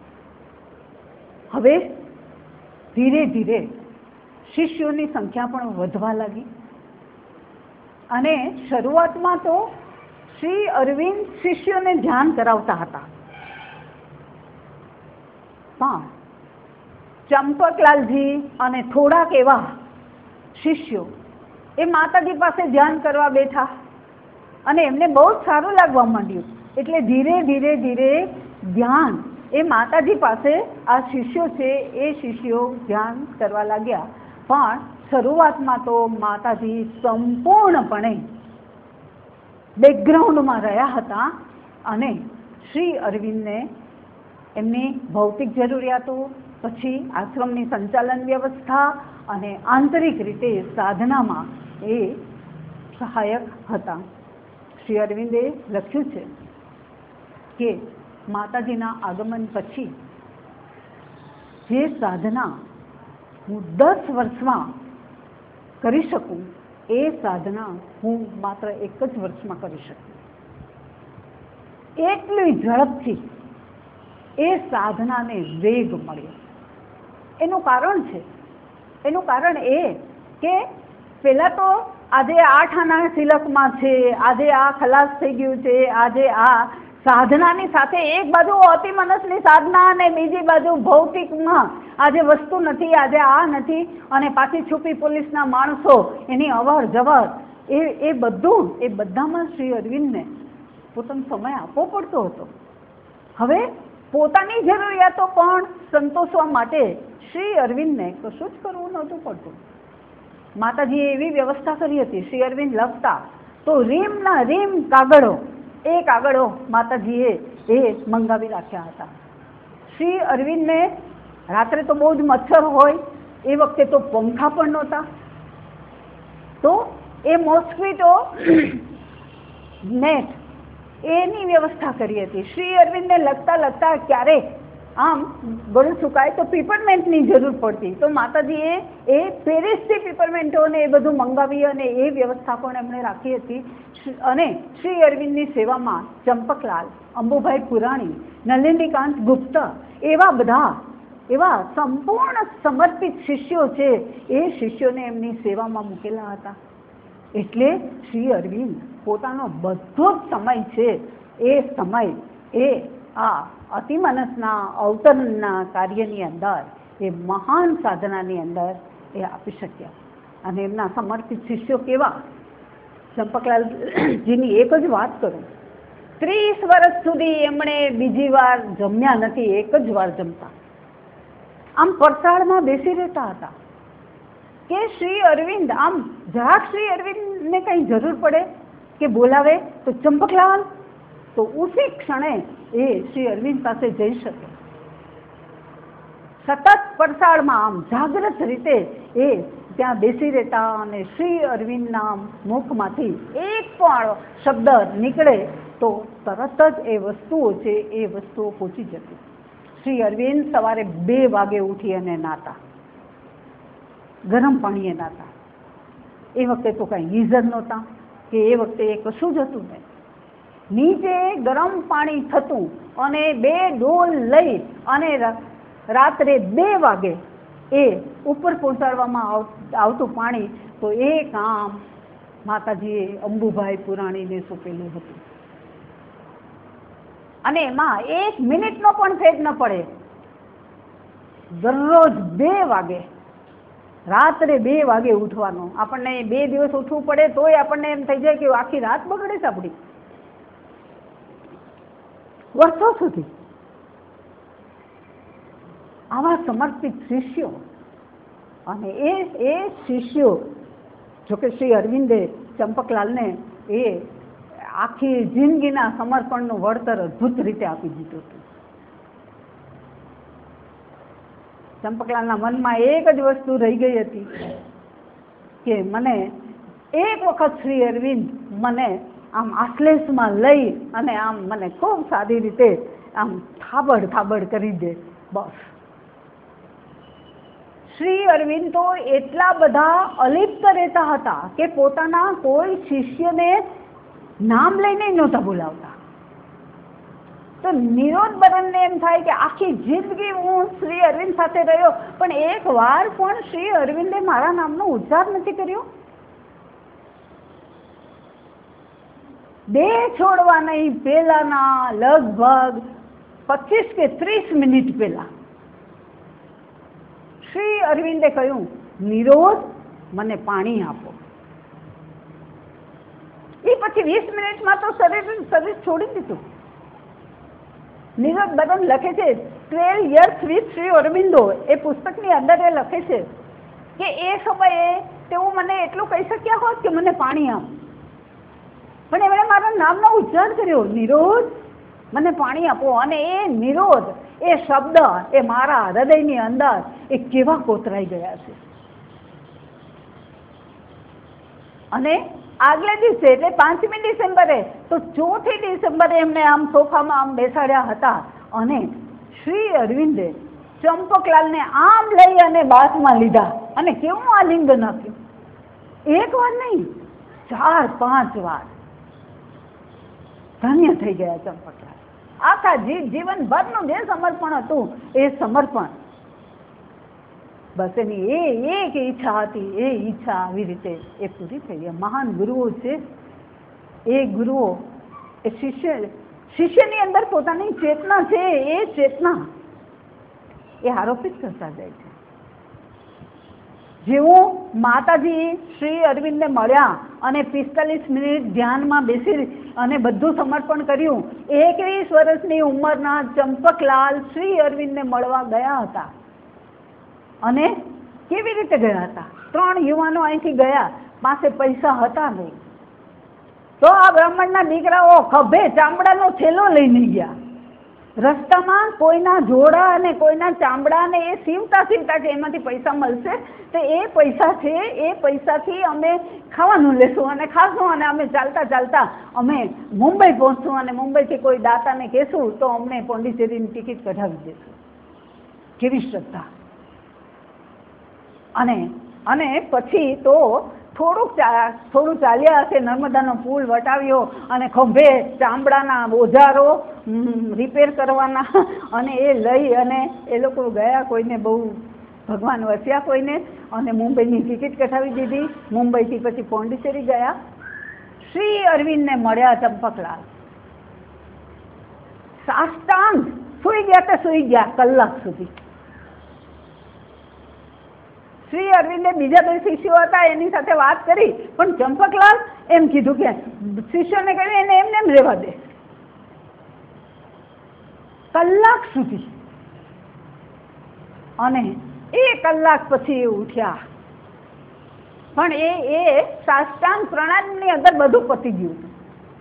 હવે ધીરે ધીરે શિષ્યોની સંખ્યા પણ વધવા લાગી અને શરૂઆતમાં તો શ્રી અરવિંદ શિષ્યોને ધ્યાન કરાવતા હતા, પણ ચંપકલાલજી અને થોડાક એવા શિષ્યો એ માતાજી પાસે ધ્યાન કરવા બેઠા અને એમને બહુ સારું લાગવા માંડ્યું. એટલે ધીરે ધીરે ધીરે ધ્યાન એ માતાજી પાસે આ શિષ્યો છે એ શિષ્યો ધ્યાન કરવા લાગ્યા. પણ શરૂઆતમાં તો માતાજી સંપૂર્ણપણે બેકગ્રાઉન્ડમાં રહ્યા હતા અને શ્રી અરવિંદને એમની ભૌતિક જરૂરિયાતો, પછી આશ્રમની સંચાલન વ્યવસ્થા અને આંતરિક રીતે સાધનામાં એ સહાયક હતા. શ્રી અરવિંદે લખ્યું છે કે માતાજીના આગમન પછી જે સાધના હું 10 વર્ષમાં કરી શકું એ સાધના હું માત્ર 1 જ વર્ષમાં કરી શકું. એટલી ઝડપથી એ સાધનાને વેગ મળ્યો. એનું કારણ છે, એનું કારણ એ કે પહેલાં તો આજે 8 આના સિલકમાં છે, આજે આ ખલાસ થઈ ગયું છે, આજે આ સાધનાની સાથે એક બાજુ અતિ મનસની સાધના અને બીજી બાજુ ભૌતિકમાં આજે વસ્તુ નથી, આજે આ નથી, અને પાછી છુપી પોલીસના માણસો એની અવર જવર એ બધામાં શ્રી અરવિંદને પોતાનો સમય આપવો પડતો હતો. હવે પોતાની જરૂરિયાતો પણ સંતોષવા માટે શ્રી અરવિંદને કશું જ કરવું નહોતું પડતું. માતાજીએ એવી વ્યવસ્થા કરી હતી, શ્રી અરવિંદ લખતા તો રીમના રીમ કાગળો, એ કાગળો માતાજીએ એ મંગાવી રાખ્યા હતા. શ્રી અરવિંદને રાત્રે તો બહુ જ મચ્છર હોય, એ વખતે તો પંખા પણ નહોતા, તો એ મોસ્કિટો નેટ એની વ્યવસ્થા કરી હતી. શ્રી અરવિંદને લખતા ક્યારેક આમ ગળું સુકાય તો પીપરમેન્ટની જરૂર પડતી, તો માતાજીએ એ પેરિસથી પીપરમેન્ટોને એ બધું મંગાવી અને એ વ્યવસ્થા પણ એમણે રાખી હતી. અને શ્રી અરવિંદની સેવામાં ચંપકલાલ, અંબુભાઈ પુરાણી, નલિનીકાંત ગુપ્ત એવા સંપૂર્ણ સમર્પિત શિષ્યો છે, એ શિષ્યોને એમની સેવામાં મૂકેલા હતા. એટલે શ્રી અરવિંદ પોતાનો બધો જ સમય છે એ સમય એ આ અતિમનસના અવતરણના કાર્યની અંદર, એ મહાન સાધનાની અંદર એ આપી શક્યા. અને એમના સમર્પિત શિષ્યો કેવા? ચંપકલાલજીની એક જ વાત કરું, 30 વર્ષ સુધી એમણે બીજી વાર જમ્યા નથી, એક જ વાર જમતા. આમ પરસાળમાં બેસી રહેતા હતા કે શ્રી અરવિંદ આમ જરાક શ્રી અરવિંદને કંઈ જરૂર પડે કે બોલાવે તો ચંપકલાલ તો ઉસી ક્ષણે એ શ્રી અરવિંદ પાસે જઈ શકે. સતત પરસાળમાં આમ જાગ્રત રીતે એ ત્યાં બેસી રહેતા અને શ્રી અરવિંદના મુખમાંથી એક પણ શબ્દ નીકળે તો તરત જ એ વસ્તુઓ છે એ વસ્તુઓ પહોંચી જતી. શ્રી અરવિંદ સવારે 2 વાગે ઉઠી અને નાતા, ગરમ પાણીએ નાતા. એ વખતે તો કાંઈ ગીઝર નહોતા કે એ વખતે એ કશું જ હતું નહીં. નીચે ગરમ પાણી થતું અને 2 ડોલ લઈ અને રાત્રે 2 વાગે એ ઉપર પહોંચાડવામાં આવતું પાણી. તો એ કામ માતાજીએ અંબુભાઈ પુરાણીને સોંપેલું હતું અને એમાં 1 મિનિટનો પણ ફેર ન પડે. દરરોજ 2 વાગે, રાત્રે 2 વાગે ઉઠવાનું. આપણને 2 દિવસ ઉઠવું પડે તોય આપણને એમ થઈ જાય કે આખી રાત બગડે છે આપણી, વર્ષો સુધી. આવા સમર્પિત શિષ્યો, અને એ શિષ્યો, જોકે શ્રી અરવિંદે ચંપકલાલને એ આખી જિંદગીના સમર્પણનું વળતર અદ્ભુત રીતે આપી દીધું હતું. ચંપકલાલના મનમાં એક જ વસ્તુ રહી ગઈ હતી કે મને એક વખત શ્રી અરવિંદ મને આમ આશ્લેષમાં લઈ અને આમ મને ખૂબ સારી રીતે આમ થાબડ કરી દે, બસ શ્રી અરવિંદ તો એટલા બધા અલિપ્ત રહેતા હતા કે પોતાના કોઈ શિષ્યને નામ લઈને નહોતા બોલાવતા. તો નિરોધ બરનને એમ થાય કે આખી જિંદગી હું શ્રી અરવિંદ સાથે રહ્યો, પણ એક વાર પણ શ્રી અરવિંદે મારા નામનો ઉચ્ચાર નથી કર્યો. દેહ છોડવા નહીં પહેલાના લગભગ 25 કે 30 મિનિટ પહેલા શ્રી અરવિંદે કહ્યું, નિરોધ મને પાણી આપો. એ પછી 20 મિનિટમાં તો શરીર છોડી દીધું. નિરોધ બરન લખે છે 12 years with શ્રી અરવિંદો, એ પુસ્તકની અંદર એ લખે છે કે એ સમયે તેઓ મને એટલું કહી શક્યા હોત કે મને પાણી આપ, પણ એમણે મારા નામનો ઉચ્ચાર કર્યો, નિરોધ મને પાણી આપો. અને એ નિરોધ, એ શબ્દ એ મારા હૃદયની અંદર એ કેવા કોતરાઈ ગયા છે. અને આગલે દિવસે એટલે 5મી ડિસેમ્બરે તો 4થી ડિસેમ્બરે એમને આમ સોફામાં આમ બેસાડ્યા હતા અને શ્રી અરવિંદે ચંપકલાલને આમ લઈ અને બાથમાં લીધા અને કેવું આલિંગન આપ્યું. એક વાર નહીં, 4-5 વાર. ધન્ય થઈ ગયા ચંપકલાલ. આખા જીવનભરનું જે સમર્પણ હતું એ સમર્પણ, બસ એની એક ઈચ્છા હતી, એ ઈચ્છા આવી રીતે એ પૂરી થઈ ગઈ. મહાન ગુરુઓ છે એ ગુરુઓ એ શિષ્યની અંદર પોતાની ચેતના છે, એ ચેતના એ આરોપિત કરતા જાય છે. જેવું માતાજી શ્રી અરવિંદને મળ્યા અને 45 મિનિટ ધ્યાનમાં બેસી અને બધું સમર્પણ કર્યું, 21 વર્ષની ઉંમરના ચંપકલાલ શ્રી અરવિંદને મળવા ગયા હતા. અને કેવી રીતે ગયા હતા? 3 યુવાનો અહીંથી ગયા, પાસે પૈસા હતા નહીં, તો આ બ્રાહ્મણના દીકરાઓ ખભે ચામડાનો થેલો લઈને ગયા. રસ્તામાં કોઈના જોડા અને કોઈના ચામડાને એ સીવતા કે એમાંથી પૈસા મળશે, તો એ પૈસા છે, એ પૈસાથી અમે ખાવાનું લેશું અને ખાશું અને અમે ચાલતા ચાલતા અમે મુંબઈ પહોંચશું અને મુંબઈથી કોઈ દાતાને કહેશું તો અમને પોંડિચેરીની ટિકિટ કઢાવી દેશું. કેવી શ્રદ્ધા! અને પછી તો થોડું ચાલ્યા હશે, નર્મદાનો પુલ વટાવ્યો અને ખંભે ચામડાના ઓજારો રિપેર કરવાના અને એ લઈ અને એ લોકો ગયા. કોઈને બહુ ભગવાન વસ્યા કોઈને, અને મુંબઈની ટિકિટ કઢાવી દીધી. મુંબઈથી પછી પોંડિચેરી ગયા. શ્રી અરવિંદને મળ્યા ચંપકલાલ. સાષ્ટાંગ સુઈ ગયા કલાક સુધી. શ્રી અરવિંદે બીજા 2 શિષ્યો હતા એની સાથે વાત કરી, પણ ચંપકલાલ એમ કીધું કે શિષ્યોને કહ્યું એને એમને એમ રહેવા દે. કલાક સુધી. અને 1 કલાક પછી એ ઉઠ્યા, પણ એ સાષ્ટાંગ પ્રણામની અંદર બધું પતી ગયું હતું.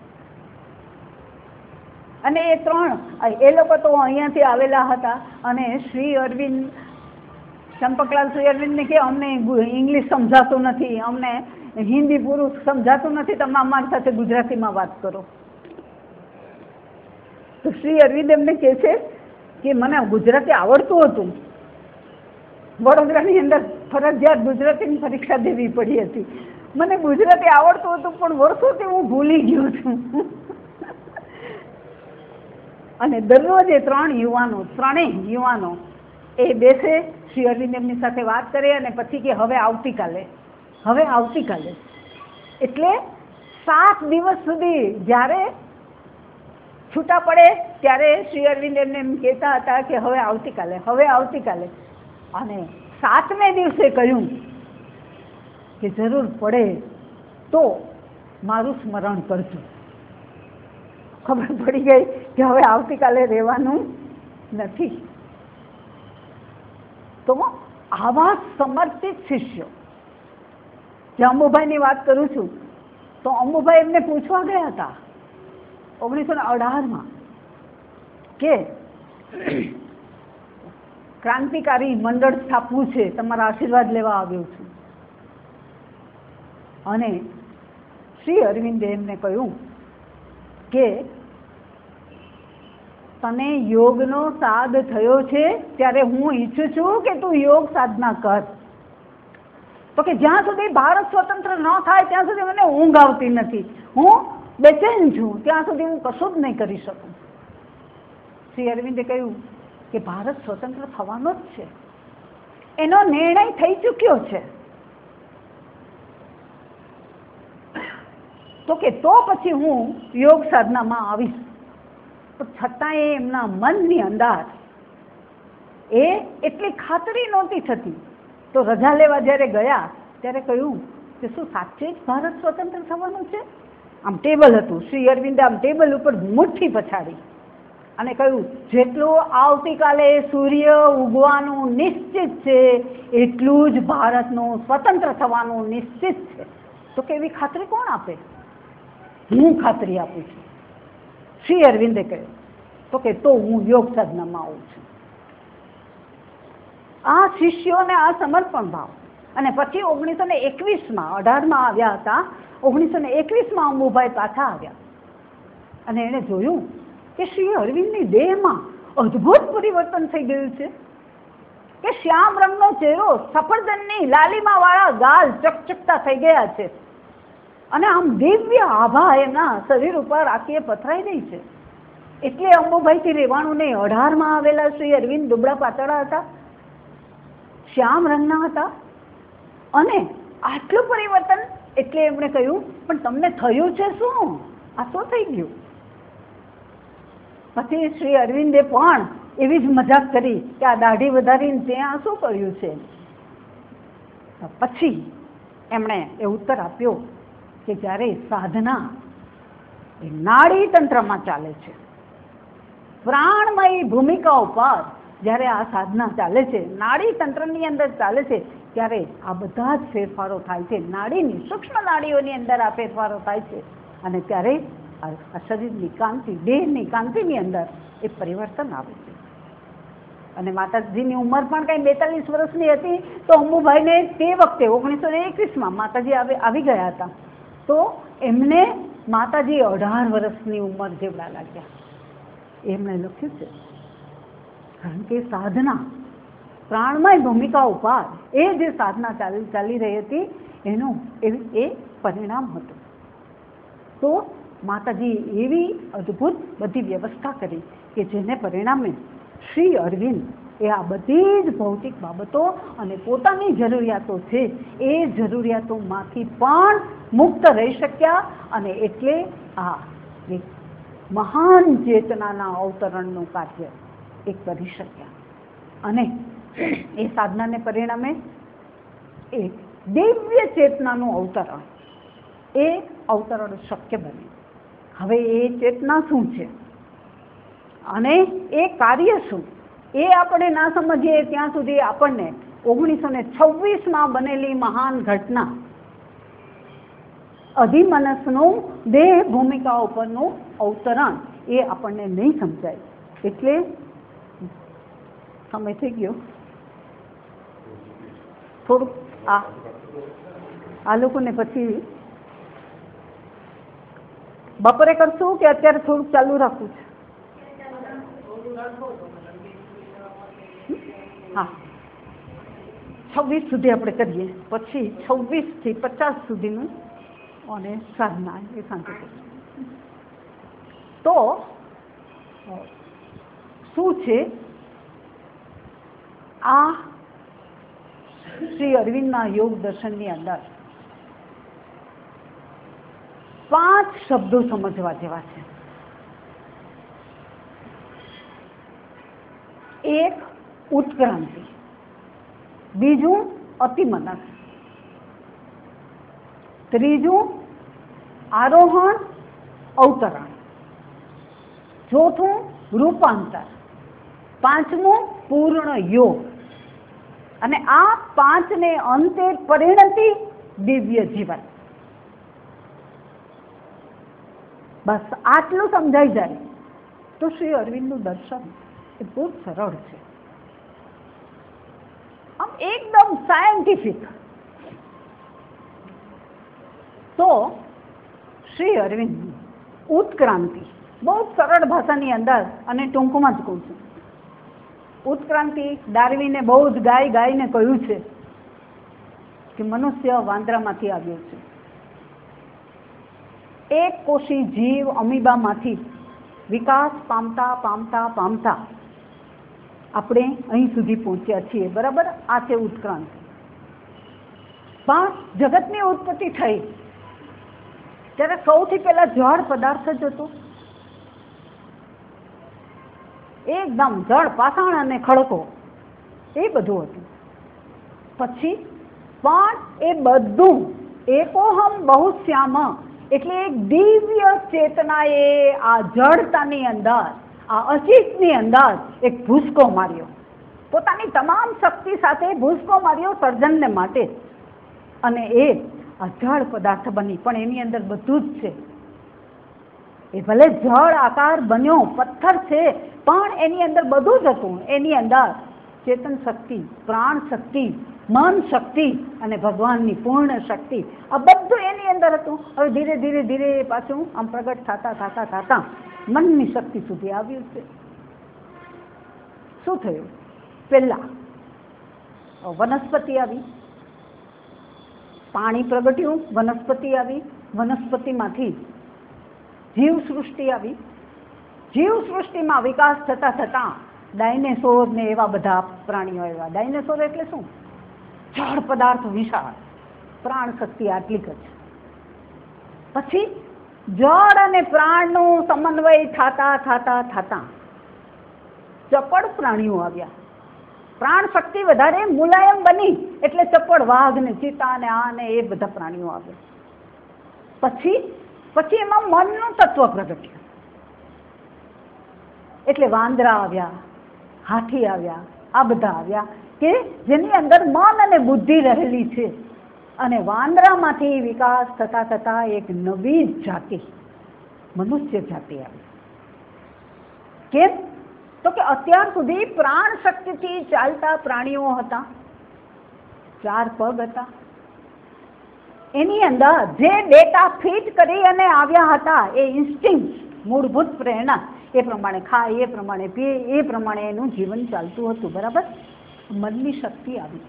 અને એ લોકો તો અહીંયાથી આવેલા હતા અને શ્રી અરવિંદ ચંપકલાલ શ્રી અરવિંદને કે અમને ઇંગ્લિશ સમજાતું નથી, અમને હિન્દી પૂરું સમજાતું નથી, તમે અમારી સાથે ગુજરાતીમાં વાત કરો. તો શ્રી અરવિંદ એમને કહે છે કે મને ગુજરાતી આવડતું હતું, વડોદરાની અંદર ફરજિયાત ગુજરાતીની પરીક્ષા દેવી પડી હતી, મને ગુજરાતી આવડતું હતું પણ વર્ષોથી હું ભૂલી ગયો છું. અને દરરોજ એ 3 યુવાનો એ બેસે, શ્રી અરવિંદ એમની સાથે વાત કરે અને પછી કે હવે આવતીકાલે. એટલે 7 દિવસ સુધી જ્યારે છૂટા પડે ત્યારે શ્રી અરવિંદ એમને એમ કહેતા હતા કે હવે આવતીકાલે. અને 7મે દિવસે કહ્યું કે જરૂર પડે તો મારું સ્મરણ કરજો. ખબર પડી ગઈ કે હવે આવતીકાલે રહેવાનું નથી. તો આવા સમર્પિત શિષ્યો, જે અંબુભાઈની વાત કરું છું, તો અંબુભાઈ એમને પૂછવા ગયા હતા 1918માં કે ક્રાંતિકારી મંડળ સ્થાપવું છે, તમારા આશીર્વાદ લેવા આવ્યો છું. અને શ્રી અરવિંદે એમને કહ્યું કે તને યોગનો સાદ થયો છે ત્યારે હું ઈચ્છું છું કે તું યોગ સાધના કર. તો કે જ્યાં સુધી ભારત સ્વતંત્ર ન થાય ત્યાં સુધી મને ઊંઘ આવતી નથી, હું બેચેન છું, ત્યાં સુધી હું કશું જ નહીં કરી શકું. શ્રી અરવિંદે કહ્યું કે ભારત સ્વતંત્ર થવાનો જ છે, એનો નિર્ણય થઈ ચૂક્યો છે. તો કે તો પછી હું યોગ સાધનામાં આવીશ. તો છતાંય એમના મનની અંદર એટલી ખાતરી નહોતી થતી. તો રજા લેવા જ્યારે ગયા ત્યારે કહ્યું કે શું સાચે જ ભારત સ્વતંત્ર થવાનું છે? આમ ટેબલ હતું, શ્રી અરવિંદે આમ ટેબલ ઉપર મુઠ્ઠી પછાડી અને કહ્યું જેટલું આવતીકાલે સૂર્ય ઉગવાનું નિશ્ચિત છે એટલું જ ભારતનું સ્વતંત્ર થવાનું નિશ્ચિત છે. તો કે એવી ખાતરી કોણ આપે? હું ખાતરી આપું છું, શ્રી અરવિંદે કહ્યું. તો કે તો હું યોગ સાધનામાં આવું છું. આ શિષ્યોને આ સમર્પણ ભાવ. અને પછી 1921માં 18માં આવ્યા હતા, 1921માં અંબુભાઈ પાછા આવ્યા અને એણે જોયું કે શ્રી અરવિંદની દેહમાં અદ્ભુત પરિવર્તન થઈ ગયું છે. કે શ્યામ રંગનો ચહેરો, સફરજનની લાલીમા વાળા ગાલ ચકચકતા થઈ ગયા છે અને આમ દિવ્ય આભા એમના શરીર ઉપર આખીએ પથરાઈ રહી છે. એટલે અંબુભાઈથી રહેવાનું નહીં. 18માં આવેલા શ્રી અરવિંદ દુબળા પાતળા હતા, શ્યામ રંગના હતા અને આટલું પરિવર્તન. એટલે એમણે કહ્યું પણ તમને થયું છે શું? આ શું થઈ ગયું? પછી શ્રી અરવિંદે પણ એવી જ મજાક કરી કે આ દાઢી વધારીને ત્યાં શું કર્યું છે. પછી એમણે એ ઉત્તર આપ્યો કે જ્યારે સાધના એ નાડી તંત્રમાં ચાલે છે, પ્રાણમય ભૂમિકા ઉપર જ્યારે આ સાધના ચાલે છે, નાડી તંત્રની અંદર ચાલે છે, ત્યારે આ બધા જ ફેરફારો થાય છે. નાડીની સૂક્ષ્મ નાડીઓની અંદર આ ફેરફારો થાય છે અને ત્યારે આ શરીરની કાંતિ, દેહની કાંતિની અંદર એ પરિવર્તન આવે છે. અને માતાજીની ઉંમર પણ કંઈ 42 વર્ષની હતી. તો અંબુભાઈને તે વખતે 1921માં માતાજી આવી ગયા હતા. તો એમને માતાજી 18 વર્ષની ઉંમર જેવડા લાગ્યા. એમણે લખ્યું છે કારણ કે સાધના પ્રાણમય ભૂમિકા ઉપર એ જે સાધના ચાલી રહી હતી એનું એ પરિણામ હતું. તો માતાજી એવી અદ્ભુત બધી વ્યવસ્થા કરી કે જેને પરિણામે શ્રી અરવિંદ એ આ બધી જ ભૌતિક બાબતો અને પોતાની જરૂરિયાતો છે એ જરૂરિયાતોમાંથી પણ મુક્ત રહી શક્યા અને એટલે આ એક મહાન ચેતનાના અવતરણનું કાર્ય એ કરી શક્યા. અને એ સાધનાને પરિણામે એક દિવ્ય ચેતનાનું અવતરણ, એ અવતરણ શક્ય બન્યું. હવે એ ચેતના શું છે અને એ કાર્ય શું, એ આપણે ના સમજીએ ત્યાં સુધી આપણને 1926માં બનેલી મહાન ઘટના અધિમનસનું દેહ ભૂમિકા ઉપરનું અવતરણ એ આપણને નહીં સમજાય. એટલે સમય થઈ ગયો. થોડુંક આ લોકોને પછી બપોરે કરશું કે અત્યારે થોડુંક ચાલુ રાખવું છે? હા, 26 સુધી આપણે કરીએ, પછી 26 થી 50 સુધીનું અને સાધના એ સાંજે કરીશું. તો શું છે આ શ્રી અરવિંદના યોગ દર્શનની અંદર 5 શબ્દો સમજવા જેવા છે. એક ઉત્ક્રાંતિ, બીજું અતિમનસ, ત્રીજું આરોહણ અવતરણ, ચોથું રૂપાંતર, પાંચમું પૂર્ણ યોગ અને આ 5 ને અંતે પરિણતિ દિવ્ય જીવન. બસ આટલું સમજાઈ જાય તો શ્રી અરવિંદનું દર્શન એ બહુ સરળ છે. આમ એકદમ સાયન્ટિફિક. તો શ્રી અરવિંદ ઉત્ક્રાંતિ બહુ સરળ ભાષાની અંદર અને ટૂંકમાં જ કહું છું. ઉત્ક્રાંતિ ડાર્વિને બહુ જ ગાઈને કહ્યું છે કે મનુષ્ય વાંદરામાંથી આવ્યો છે. એક કોષી જીવ અમીબામાંથી વિકાસ પામતા પામતા પામતા આપણે અહીં સુધી પહોંચ્યા છીએ. બરાબર, આ છે ઉત્ક્રાંતિ. પણ જગતની ઉત્પત્તિ થઈ ત્યારે સૌથી પહેલા જળ પદાર્થ જ હતો. એકદમ જળ, પાષાણ અને ખડકો એ બધું હતું. પછી પણ એ બધું એકોહમ બહુશ્યામ એટલે એક દિવ્ય ચેતનાએ આ જડતાની અંદર, આ અચિતની અંદર એક ભૂસકો માર્યો. પોતાની તમામ શક્તિ સાથે ભૂસકો માર્યો સર્જનને માટે, અને એ આ જળ પદાર્થ બની. પણ એની અંદર બધું જ છે. એ ભલે જળ આકાર બન્યો, પથ્થર છે, પણ એની અંદર બધું જ હતું. એની અંદર ચેતન શક્તિ, પ્રાણ શક્તિ, મન શક્તિ અને ભગવાનની પૂર્ણ શક્તિ, આ બધું એની અંદર હતું. હવે ધીરે ધીરે ધીરે પાછું આમ પ્રગટ થતા થતા થતા મનની શક્તિ સુધી આવ્યું છે. શું થયું? પહેલા વનસ્પતિ આવી, પાણી પ્રગટ્યું, વનસ્પતિ આવી, વનસ્પતિમાંથી જીવસૃષ્ટિ આવી, જીવસૃષ્ટિમાં વિકાસ થતા થતા ડાયનેસોર ને એવા બધા પ્રાણીઓ આવ્યા. ડાયનેસોર એટલે શું? જળ પદાર્થ વિશાળ, પ્રાણ શક્તિ આટલી જ. પછી જળ અને પ્રાણનું સમન્વય થતા થતા થતા ચપળ પ્રાણીઓ આવ્યા. પ્રાણ શક્તિ વધારે મુલાયમ બની એટલે ચપળ વાઘ ને ચિત્તા ને આ ને એ બધા પ્રાણીઓ આવ્યા. પછી એમાં મનનું તત્વ પ્રગટ્યું એટલે વાંદરા આવ્યા, હાથી આવ્યા, આ બધા આવ્યા કે જેની અંદર મન અને બુદ્ધિ રહેલી છે. અને વાંદરામાંથી વિકાસ થતા થતા એક નવી જાતિ, મનુષ્ય જાતિ આવી. કેમ? તો કે અત્યાર સુધી પ્રાણ શક્તિથી ચાલતા પ્રાણીઓ હતા, 4 પગ હતા. એની અંદર જે ડેટા ફિટ કરી અને આવ્યા હતા, એ ઇન્સ્ટિંક્ટ, મૂળભૂત પ્રેરણા, એ પ્રમાણે ખાય, એ પ્રમાણે પીએ, એ પ્રમાણે એનું જીવન ચાલતું હતું. બરાબર. મનની શક્તિ આવી.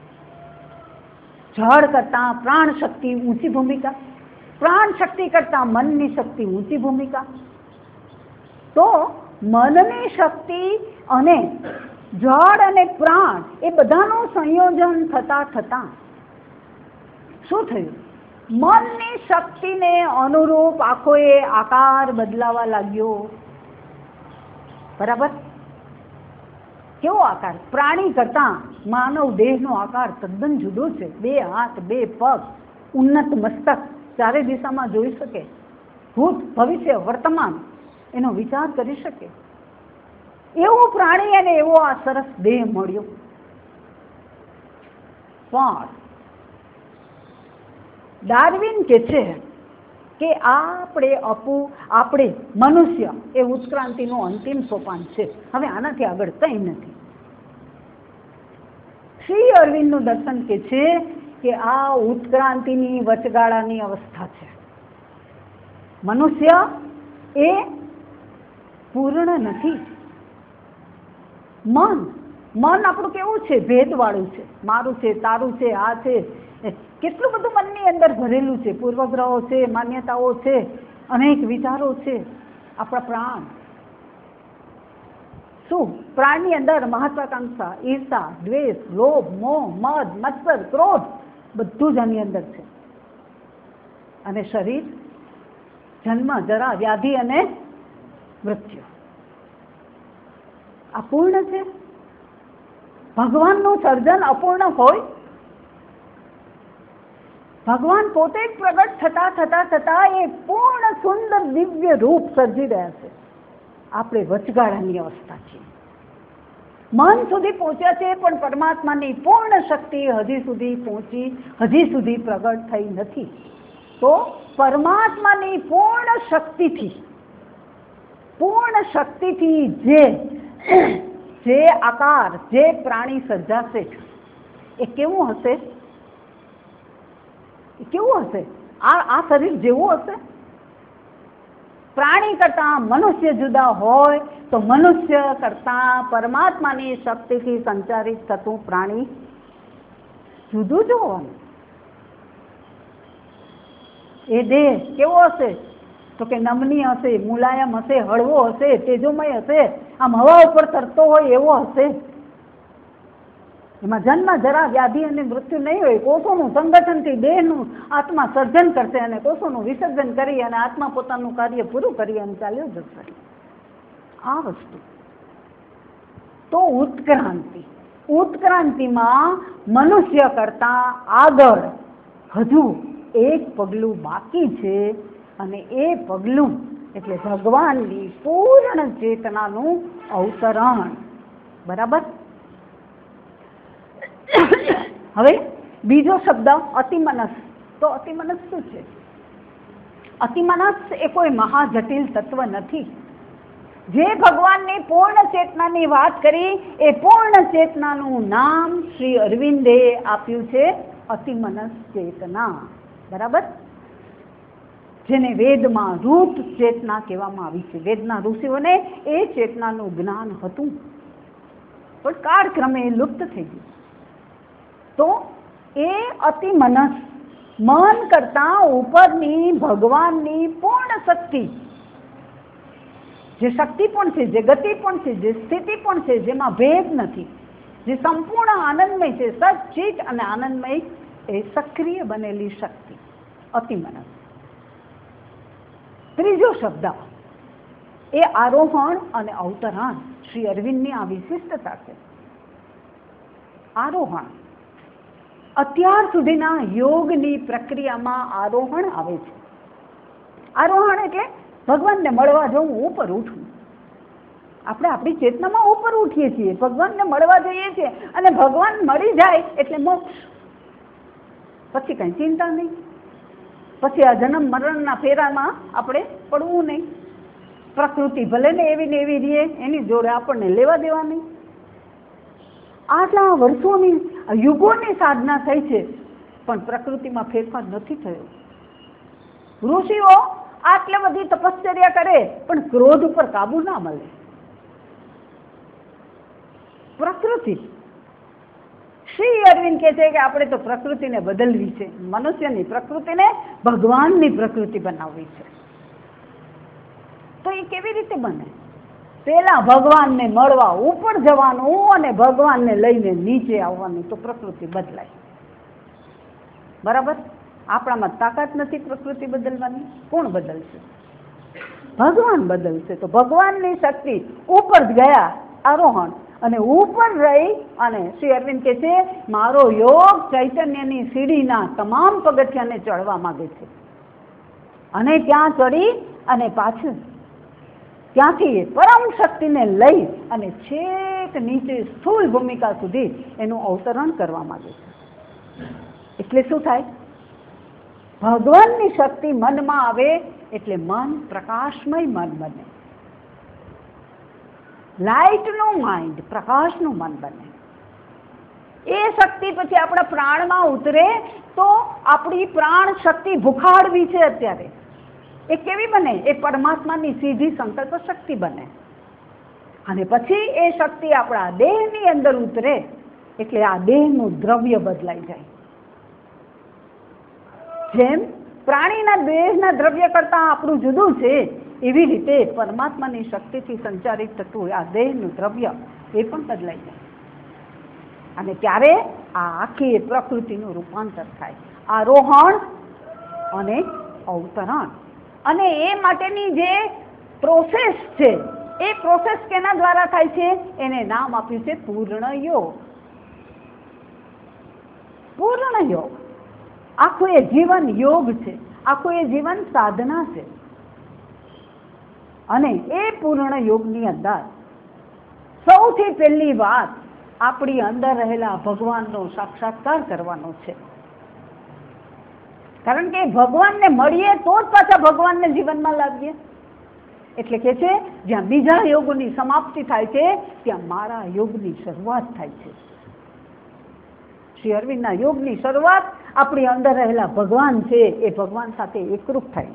જળ કરતા પ્રાણ શક્તિ ઊંચી ભૂમિકા, પ્રાણ શક્તિ કરતા મનની શક્તિ ઊંચી ભૂમિકા. તો મનની શક્તિ અને જળ અને પ્રાણ એ બધાનું સંયોજન થતા થતા શું થયું? મનની શક્તિને અનુરૂપ આખો એ આકાર બદલાવા લાગ્યો. બરાબર. કેવો આકાર? પ્રાણી કરતા માનવ દેહનો આકાર તદ્દન જુદો છે. 2 હાથ, 2 પગ, ઉન્નત મસ્તક, ચારે દિશામાં જોઈ શકે, ભૂત ભવિષ્ય વર્તમાન એનો વિચાર કરી શકે એવું પ્રાણી અને એવો આ સરસ દેહ મળ્યો. પણ ડાર્વિન કે છે કે આપણે મનુષ્ય એ ઉત્ક્રાંતિનું અંતિમ સોપાન છે. હવે આનાથી આગળ કંઈ નથી. શ્રી અરવિંદનું દર્શન કે છે કે આ ઉત્ક્રાંતિની વચગાળાની અવસ્થા છે. મનુષ્ય એ પૂર્ણ નથી. મન આપણું કેવું છે? ભેદવાળું છે. મારું છે, તારું છે, આ છે, કેટલું બધું મનની અંદર ભરેલું છે. પૂર્વગ્રહો છે, માન્યતાઓ છે, અનેક વિચારો છે. આપણા પ્રાણ શું? પ્રાણની અંદર મહત્વાકાંક્ષા, ઈર્ષા, દ્વેષ, લોભ, મોહ, મદ, મત્સર, ક્રોધ બધું જ આની અંદર છે. અને શરીર જન્મ, જરા, વ્યાધિ અને મૃત્યુ અપૂર્ણ છે. ભગવાનનું સર્જન અપૂર્ણ હોય? ભગવાન પોતે જ પ્રગટ થતા થતા થતા એ પૂર્ણ સુંદર દિવ્ય રૂપ સર્જી રહ્યા છે. આપણે વચગાળાની અવસ્થા છે. મન સુધી પહોંચ્યા છે, પણ પરમાત્માની પૂર્ણ શક્તિ હજી સુધી પ્રગટ થઈ નથી. તો પરમાત્માની પૂર્ણ શક્તિથી જે આકાર, જે પ્રાણી સર્જાશે એ કેવું હશે? આ શરીર જેવું હશે? પ્રાણી કરતા મનુષ્ય જુદા હોય તો મનુષ્ય કરતા પરમાત્માની શક્તિથી સંચારિત થતું પ્રાણી જુદું જ હોવાનું. એ દેહ કેવો હશે? તો કે નમની હશે, મુલાયમ હશે, હળવો હશે, તેજોમય હશે, આમ હવા ઉપર તરતો હોય એવો હશે. એમાં જન્મ, જરા, વ્યાધિ અને મૃત્યુ નહીં હોય. કોષોનું સંગઠનથી દેહનું આત્મા સર્જન કરશે અને કોષોનું વિસર્જન કરી અને આત્મા પોતાનું કાર્ય પૂરું કરી અને ચાલ્યો જશે. આ વસ્તુ તો ઉત્ક્રાંતિ. ઉત્ક્રાંતિમાં મનુષ્ય કરતા આગળ હજુ એક પગલું બાકી છે અને એ પગલું એટલે ભગવાનની પૂર્ણ ચેતનાનું અવતરણ. બરાબર. હવે બીજો શબ્દ અતિમનસ. તો અતિમનસ શું છે? અતિમનસ એ કોઈ મહાજટિલ તત્વ નથી. જે ભગવાનની પૂર્ણ ચેતનાની વાત કરી એ પૂર્ણ ચેતનાનું નામ શ્રી અરવિંદે આપ્યું છે અતિમનસ ચેતના. બરાબર. જેને વેદમાં રૂત ચેતના કહેવામાં આવી છે. વેદના ઋષિઓને એ ચેતનાનું જ્ઞાન હતું પણ કાળક્રમે લુપ્ત થઈ ગયું. તો એ અતિમનસ મન કરતા ઉપરની ભગવાનની પૂર્ણ શક્તિ, જે શક્તિ પણ છે, જે ગતિ પણ છે, જે સ્થિતિ પણ છે, જેમાં ભેદ નથી, જે સંપૂર્ણ આનંદમય છે, સચ્ચિત અને આનંદમય, એ સક્રિય બનેલી શક્તિ અતિમનસ. ત્રીજો શબ્દ એ આરોહણ અને અવતરણ. શ્રી અરવિંદની આ વિશિષ્ટતા છે. આરોહણ અત્યાર સુધીના યોગની પ્રક્રિયામાં આરોહણ આવે છે. આરોહણ એટલે ભગવાનને મળવા જવું, ઉપર ઉઠવું. આપણે આપણી ચેતનામાં ઉપર ઉઠીએ છીએ, ભગવાનને મળવા જઈએ છીએ અને ભગવાન મળી જાય એટલે મોક્ષ. પછી કઈ ચિંતા નહીં, પછી આ જન્મ મરણના ફેરામાં આપણે પડવું નહીં. પ્રકૃતિ ભલે ને એવી રહે, એની જોડે આપણને લેવા દેવા નહીં. આટલા વર્ષોની યુગોની સાધના થઈ છે પણ પ્રકૃતિમાં ફેરફાર નથી થયો. ઋષિઓ આટલી બધી તપશ્ચર્યા કરે પણ ક્રોધ ઉપર કાબુ ના મળે. પ્રકૃતિ, શ્રી અરવિંદ કહે છે કે આપણે તો પ્રકૃતિને બદલવી છે. મનુષ્યની પ્રકૃતિને ભગવાનની પ્રકૃતિ બનાવવી છે. તો એ કેવી રીતે બને? પેલા ભગવાનને મળવા ઉપર જવાનું અને ભગવાનને લઈને નીચે આવવાનું, તો પ્રકૃતિ બદલાય. બરાબર. આપણામાં તાકાત નથી પ્રકૃતિ બદલવાની. કોણ બદલશે? ભગવાન બદલશે. તો ભગવાનની શક્તિ ઉપર ગયા, આરોહણ, અને ઉપર રહી અને શ્રી અરવિંદ કહે છે મારો યોગ ચૈતન્યની સીડીના તમામ પગથિયાને ચડવા માંગે છે અને ત્યાં ચડી અને પાછું ત્યાંથી પરમ શક્તિને લઈ અને છેક નીચે સ્થૂળ ભૂમિકા સુધી એનું અવતરણ કરવા માંગે છે. એટલે શું થાય? ભગવાનની શક્તિ મનમાં આવે એટલે મન પ્રકાશમય મન બને. લાઇટનું માઇન્ડ, પ્રકાશનું મન બને. એ શક્તિ પછી આપણા પ્રાણમાં ઉતરે તો આપણી પ્રાણ શક્તિ ભૂખાડવી છે અત્યારે. એ કેવી બને? એ પરમાત્માની સીધી સંકલ્પ શક્તિ બને. અને પછી એ શક્તિ આપણા દેહની અંદર ઉતરે એટલે આ દેહનું દ્રવ્ય બદલાઈ જાય. જેમ પ્રાણીના દેહના દ્રવ્ય કરતા આપણું જુદું છે, એવી રીતે પરમાત્માની શક્તિથી સંચારિત થતું આ દેહનું દ્રવ્ય એ પણ બદલાઈ જાય. અને ત્યારે આ આખી પ્રકૃતિનું રૂપાંતર થાય. આરોહણ અને અવતરણ. અને એ માટેની જે પ્રોસેસ છે એ પ્રોસેસ કેના દ્વારા થાય છે? એને નામ આપ્યું છે પૂર્ણ યોગ. પૂર્ણ યોગ આખું એ જીવન યોગ છે, આખું એ જીવન સાધના છે. અને એ પૂર્ણ યોગની અંદર સૌથી પહેલી વાત આપણી અંદર રહેલા ભગવાનનો સાક્ષાત્કાર કરવાનો છે. કારણ કે ભગવાનને મળીએ તો જ પાછા ભગવાનને જીવનમાં લાવીએ. એટલે કે છે જ્યાં બીજા યોગની સમાપ્તિ થાય છે ત્યાં મારા યોગની શરૂઆત થાય છે. શ્રી અરવિંદના યોગની શરૂઆત આપણી અંદર રહેલા ભગવાન છે એ ભગવાન સાથે એકરૂપ થાય.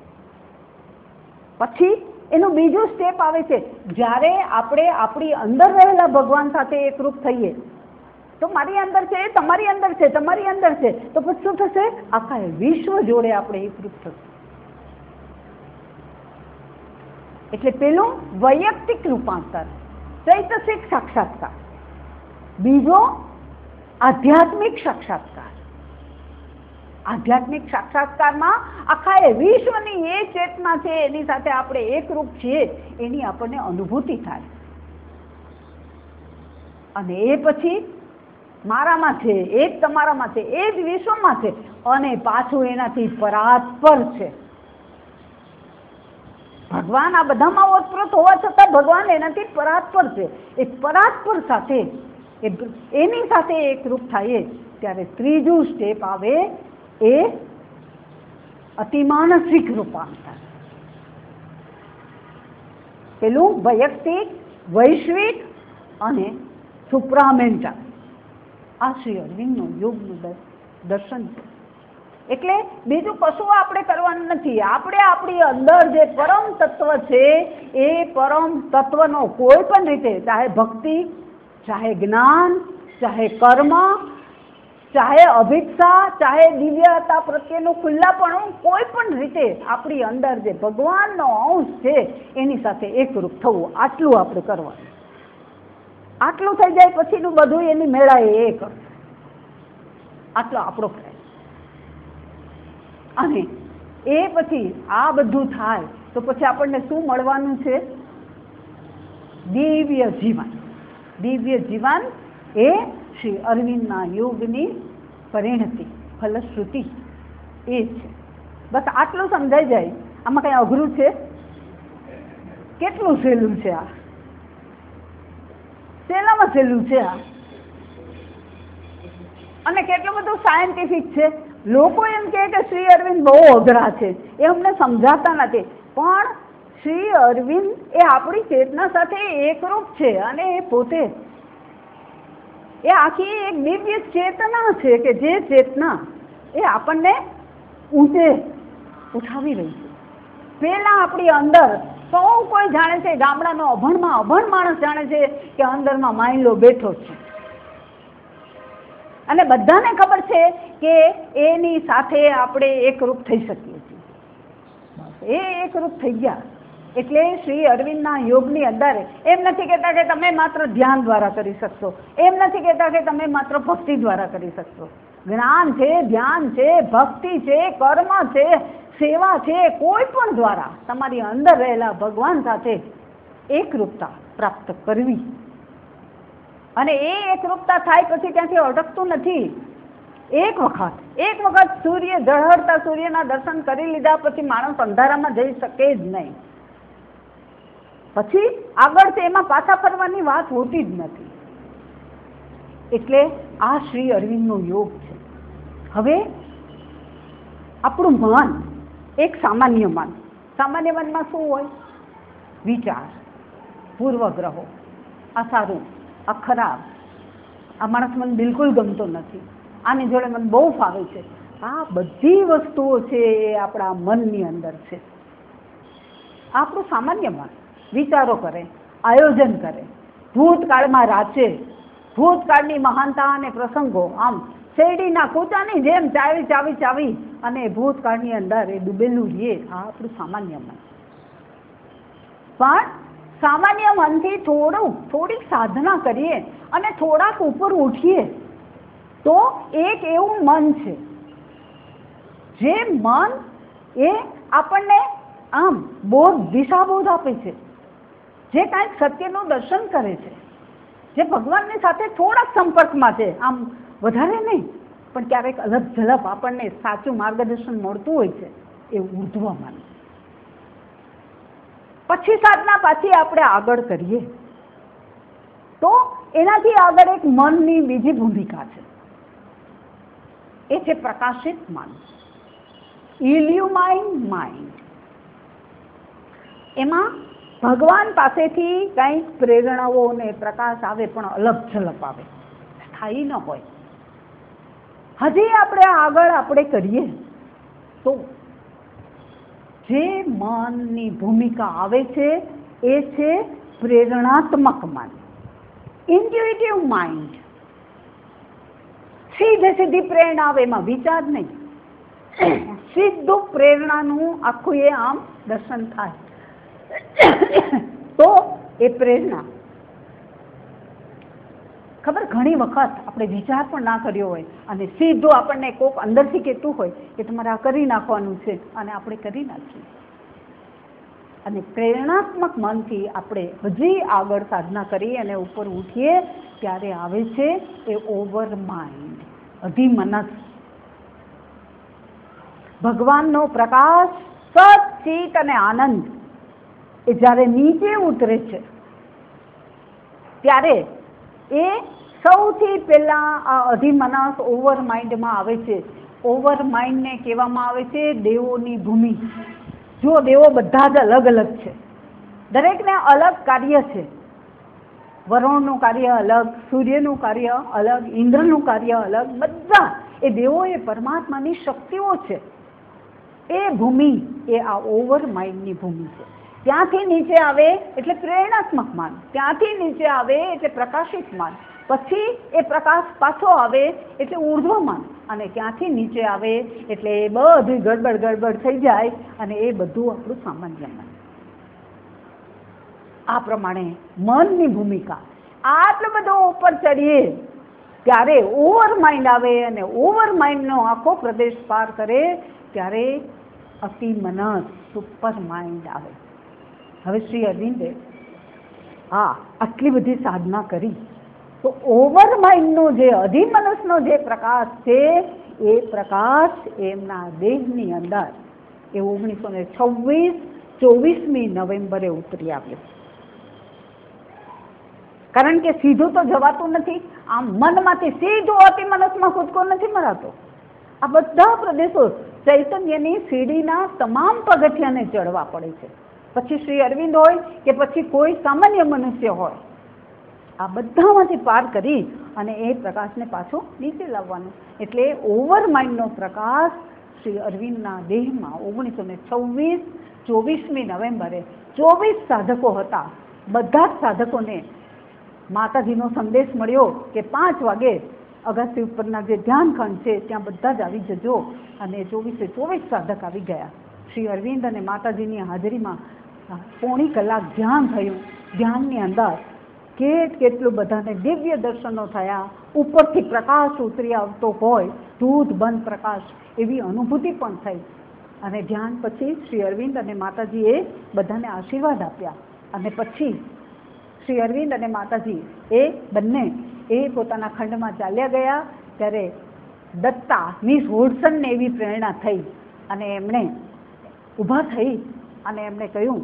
પછી એનું બીજું સ્ટેપ આવે છે, જ્યારે આપણે આપણી અંદર રહેલા ભગવાન સાથે એકરૂપ થઈએ તો મારી અંદર છે, તમારી અંદર છે, તમારી અંદર છે, તો પછી શું થશે? આખા વિશ્વ જોડે આપણે એકરૂપ થશે. એટલે પેલું વૈયક્તિક રૂપાંતર, ચૈતસિક સાક્ષાત્કાર. બીજો આધ્યાત્મિક સાક્ષાત્કાર. આધ્યાત્મિક સાક્ષાત્કારમાં આખા વિશ્વની એ ચેતના છે એની સાથે આપણે એકરૂપ છીએ એની આપણને અનુભૂતિ થાય. અને એ પછી મારામાં છે, એ જ તમારામાં છે, એ જ વિશ્વમાં છે, અને પાછું એનાથી પરાત્પર છે. ભગવાન આ બધામાં ઓતપ્રોત હોવા છતાં ભગવાન એનાથી પરાત્પર છે. એ પરાત્પર સાથે એની સાથે એકરૂપ થાય ત્યારે ત્રીજું સ્ટેપ આવે, એ અતિમાનસિક રૂપાંતર. પેલું વૈયક્તિક, વૈશ્વિક અને સુપ્રામેન્ટલ. આ શ્રી અરવિંદનું યોગનું દર્શન છે. એટલે બીજું કશું આપણે કરવાનું નથી. આપણે આપણી અંદર જે પરમ તત્વ છે એ પરમ તત્વનો કોઈ પણ રીતે, ચાહે ભક્તિ, ચાહે જ્ઞાન, ચાહે કર્મ, ચાહે અભિપ્સા, ચાહે દિવ્યતા પ્રત્યેનું ખુલ્લાપણું, કોઈ પણ રીતે આપણી અંદર જે ભગવાનનો અંશ છે એની સાથે એકરૂપ થવું, આટલું આપણે કરવાનું. આટલું થઈ જાય પછીનું બધું એની મેળાએ એ કરશે. આટલો આપણો પ્રયત્ન. અને એ પછી આ બધું થાય તો પછી આપણને શું મળવાનું છે? દિવ્ય જીવન. દિવ્ય જીવન એ શ્રી અરવિંદના યોગની પરિણતિ, ફલશ્રુતિ એ છે. બસ આટલું સમજાઈ જાય. આમાં કઈ અઘરું છે? કેટલું સહેલું છે આ? સહેલામાં સહેલું છે આ. અને કેટલું બધું સાયન્ટિફિક છે. લોકો એમ કહે કે શ્રી અરવિંદ બહુ અઘરા છે, એ અમને સમજાતા નથી. પણ શ્રી અરવિંદ એ આપણી ચેતના સાથે એકરૂપ છે, અને એ પોતે એ આખી એક દિવ્ય ચેતના છે કે જે ચેતના એ આપણને ઊંચે ઉઠાવી રહી છે. પેલા આપણી અંદર સૌ કોઈ જાણે છે, ગામડાનો અભણમાં અભણ માણસ જાણે છે કે અંદરમાં માયલો બેઠો છે, અને બધાને ખબર છે કે એની સાથે આપણે એકરૂપ થઈ શકીએ છીએ. એ એકરૂપ થઈ ગયા એટલે શ્રી અરવિંદના યોગની અંદર એમ નથી કહેતા કે તમે માત્ર ધ્યાન દ્વારા કરી શકશો, એમ નથી કહેતા કે તમે માત્ર ભક્તિ દ્વારા કરી શકશો. જ્ઞાન છે, ધ્યાન છે, ભક્તિ છે, કર્મ છે, સેવા છે, કોઈ પણ દ્વારા તમારી અંદર રહેલા ભગવાન સાથે એકરૂપતા પ્રાપ્ત કરવી. અને એ એકરૂપતા થાય પછી ત્યાંથી અટકતું નથી. એક વખત સૂર્ય ઝળહળતા સૂર્યના દર્શન કરી લીધા પછી માણસ અંધારામાં જઈ શકે જ નહીં. પછી આગળ એમાં પાછા ફરવાની વાત હોતી જ નથી. એટલે આ શ્રી અરવિંદનો યોગ છે. હવે આપણું મન એક સામાન્ય મન. સામાન્ય મનમાં શું હોય? વિચાર, પૂર્વગ્રહો, આ સારું, આ ખરાબ, આ માણસ મને બિલકુલ ગમતો નથી, આની જોડે મને બહુ ફાવે છે. આ બધી વસ્તુઓ છે એ આપણા મનની અંદર છે. આપણું સામાન્ય મન વિચારો કરે, આયોજન કરે, ભૂતકાળમાં રાચે, ભૂતકાળની મહાનતા અને પ્રસંગો આમ શેરડીના કૂચાની જેમ ચાવી અને ભૂતકાળની અંદર એ ડૂબેલું રહીએ. આ આપણું સામાન્ય મન. પણ સામાન્ય મનથી થોડીક સાધના કરીએ અને થોડાક ઉપર ઉઠીએ તો એક એવું મન છે જે મન એ આપણને આમ દિશાબોધ આપે છે, જે કાંઈક સત્યનું દર્શન કરે છે, જે ભગવાનની સાથે થોડાક સંપર્કમાં છે, આમ વધારે નહીં પણ ક્યારેક અલગ ઝલપ આપણને સાચું માર્ગદર્શન મળતું હોય છે, એ ઉર્ધ્વ મન. પછી સાધના પાછી આપણે આગળ કરીએ તો એનાથી આગળ એક મનની બીજી ભૂમિકા છે. એ છે પ્રકાશિત મન, ઇલ્યુમાઇન્ડ માઇન્ડ. એમાં ભગવાન પાસેથી કંઈક પ્રેરણાઓ અને પ્રકાશ આવે પણ અલગ ઝલપ આવે, સ્થાયી ન હોય. હજી આપણે કરીએ તો જે મનની ભૂમિકા આવે છે એ છે પ્રેરણાત્મક મન, ઇન્ટ્યુઇટિવ માઇન્ડ. સીધી પ્રેરણા આવે, એમાં વિચાર નહીં, સીધું પ્રેરણાનું આખું એ આમ દર્શન થાય તો એ પ્રેરણા. ખબર, ઘણી વખત આપણે વિચાર પણ ના કર્યો હોય અને સીધું આપણને કોક અંદરથી કહેતું હોય કે તમારે આ કરી નાખવાનું છે અને આપણે કરી નાખીએ. અને પ્રેરણાત્મક મનથી આપણે હજી આગળ સાધના કરી અને ઉપર ઉઠીએ ત્યારે આવે છે એ ઓવર માઇન્ડ, અધિમનસ. ભગવાનનો પ્રકાશ, સત, ચિત અને આનંદ એ જ્યારે નીચે ઉતરે છે ત્યારે એ સૌથી પહેલા આ અધિમનસ ઓવર માઇન્ડમાં આવે છે. ઓવર માઇન્ડને કહેવામાં આવે છે દેવોની ભૂમિ. જો દેવો બધા જ અલગ અલગ છે, દરેકને અલગ કાર્ય છે. વરુણનું કાર્ય અલગ, સૂર્યનું કાર્ય અલગ, ઇન્દ્રનું કાર્ય અલગ. બધા એ દેવો એ પરમાત્માની શક્તિઓ છે. એ ભૂમિ એ આ ઓવર માઇન્ડની ભૂમિ છે. ત્યાંથી નીચે આવે એટલે પ્રેરણાત્મક માન, ત્યાંથી નીચે આવે એટલે પ્રકાશિત માન, પછી એ પ્રકાશ પાછો આવે એટલે ઉર્ધ્વમાન, અને ત્યાંથી નીચે આવે એટલે એ બધું ગડબડ થઈ જાય અને એ બધું આપણું સામાન્ય મન. આ પ્રમાણે મનની ભૂમિકા. આટલું બધું ઉપર ચડીએ ત્યારે ઓવર માઇન્ડ આવે અને ઓવર માઇન્ડનો આખો પ્રદેશ પાર કરે ત્યારે અતિ મનસ, સુપર માઇન્ડ આવે. હવે શ્રી અરવિંદે આટલી બધી સાધના કરી તો ઓવર માઇન્ડનો જે અધિમનસનો જે પ્રકાશ છે એ પ્રકાશ એમના દેહની અંદર એ 1926 નવેમ્બરે ઉતરી આવ્યો. કારણ કે સીધું તો જવાતું નથી, આમ મનમાંથી સીધું અતિમનસમાં કૂદકો નથી મરાતો. આ બધા પ્રદેશો ચૈતન્યની સીડીના તમામ પગથિયાને ચડવા પડે છે. પછી શ્રી અરવિંદ હોય કે પછી કોઈ સામાન્ય મનુષ્ય હોય, આ બધામાંથી પાર કરી અને એ પ્રકાશને પાછો નીચે લાવવાનો. એટલે ઓવર માઇન્ડનો પ્રકાશ શ્રી અરવિંદના દેહમાં 1924 નવેમ્બરે 24 સાધકો હતા. બધા જ સાધકોને માતાજીનો સંદેશ મળ્યો કે 5 વાગે અગાસી ઉપરના જે ધ્યાનખંડ છે ત્યાં બધા જ આવી જજો. અને 24 સાધક આવી ગયા. શ્રી અરવિંદ અને માતાજીની હાજરીમાં પોણી કલાક ધ્યાન થયું. ધ્યાનની અંદર કેટલું બધાને દિવ્ય દર્શનો થયા. ઉપરથી પ્રકાશ ઉતરી આવતો હોય, દૂધ બંધ પ્રકાશ, એવી અનુભૂતિ પણ થઈ. અને ધ્યાન પછી શ્રી અરવિંદ અને માતાજીએ બધાને આશીર્વાદ આપ્યા. અને પછી શ્રી અરવિંદ અને માતાજી એ બંને એ પોતાના ખંડમાં ચાલ્યા ગયા. ત્યારે દત્તા મિસ હોડસનને એવી પ્રેરણા થઈ અને એમણે ઊભા થઈ અને એમણે કહ્યું,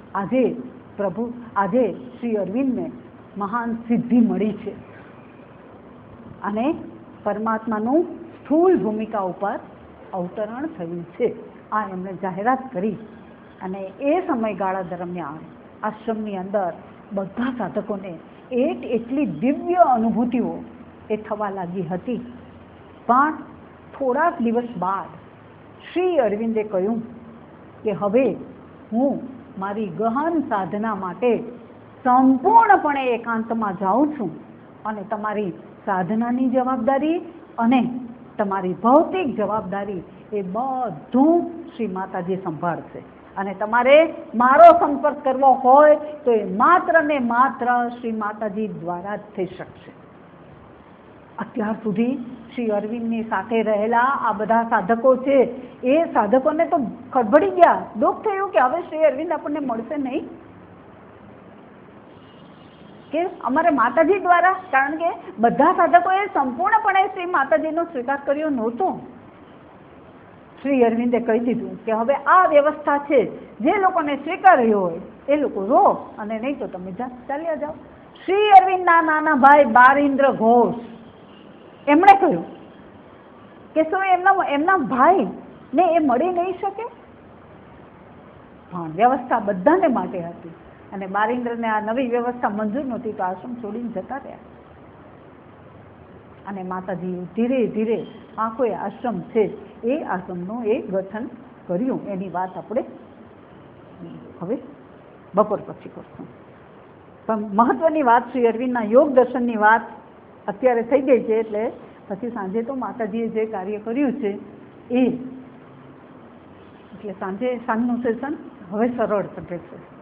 આજે શ્રી અરવિંદને મહાન સિદ્ધિ મળી છે અને પરમાત્માનું સ્થૂળ ભૂમિકા ઉપર અવતરણ થયું છે. આ એમણે જાહેરાત કરી. અને એ સમયગાળા દરમિયાન આશ્રમની અંદર બધા સાધકોને એટલી દિવ્ય અનુભૂતિઓ એ થવા લાગી હતી. પણ થોડાક દિવસ બાદ શ્રી અરવિંદે કહ્યું કે હવે હું મારી ગહન સાધના માટે સંપૂર્ણપણે એકાંતમાં જાઉં છું અને તમારી સાધનાની જવાબદારી અને તમારી ભૌતિક જવાબદારી એ બધું શ્રી માતાજી સંભાળશે. અને તમારે મારો સંપર્ક કરવો હોય તો એ માત્ર ને માત્ર શ્રી માતાજી દ્વારા જ થઈ શકશે. અત્યાર સુધી શ્રી અરવિંદની સાથે રહેલા આ બધા સાધકો છે, એ સાધકોને તો ખડબડી ગયા, દુઃખ થયું કે હવે શ્રી અરવિંદ આપણને મળશે નહીં, કે અમારે માતાજી દ્વારા. કારણ કે બધા સાધકોએ સંપૂર્ણપણે શ્રી માતાજીનો સ્વીકાર કર્યો નહોતો. શ્રી અરવિંદે કહી દીધું કે હવે આ વ્યવસ્થા છે, જે લોકોને સ્વીકાર્યો હોય એ લોકો રહો અને નહીં તો તમે ચાલ્યા જાઓ. શ્રી અરવિંદના નાના ભાઈ બારીન્દ્ર ઘોષ એમણે કહ્યું કે શું એમના ભાઈ ને એ મળી નહીં શકે? પણ વ્યવસ્થા બધાને માટે હતી અને બારીન્દ્રને આ નવી વ્યવસ્થા મંજૂર નહોતી તો આશ્રમ છોડીને જતા રહ્યા. અને માતાજીએ ધીરે ધીરે આખો આશ્રમ છે એ આશ્રમનું એ ગઠન કર્યું. એની વાત આપણે હવે બપોર પછી કરશું. પણ મહત્વની વાત શ્રી અરવિંદના યોગ દર્શનની વાત અત્યારે થઈ ગઈ છે એટલે પછી સાંજે તો માતાજીએ જે કાર્ય કર્યું છે એ એટલે સાંજનું સેશન હવે સરળ રહેશે.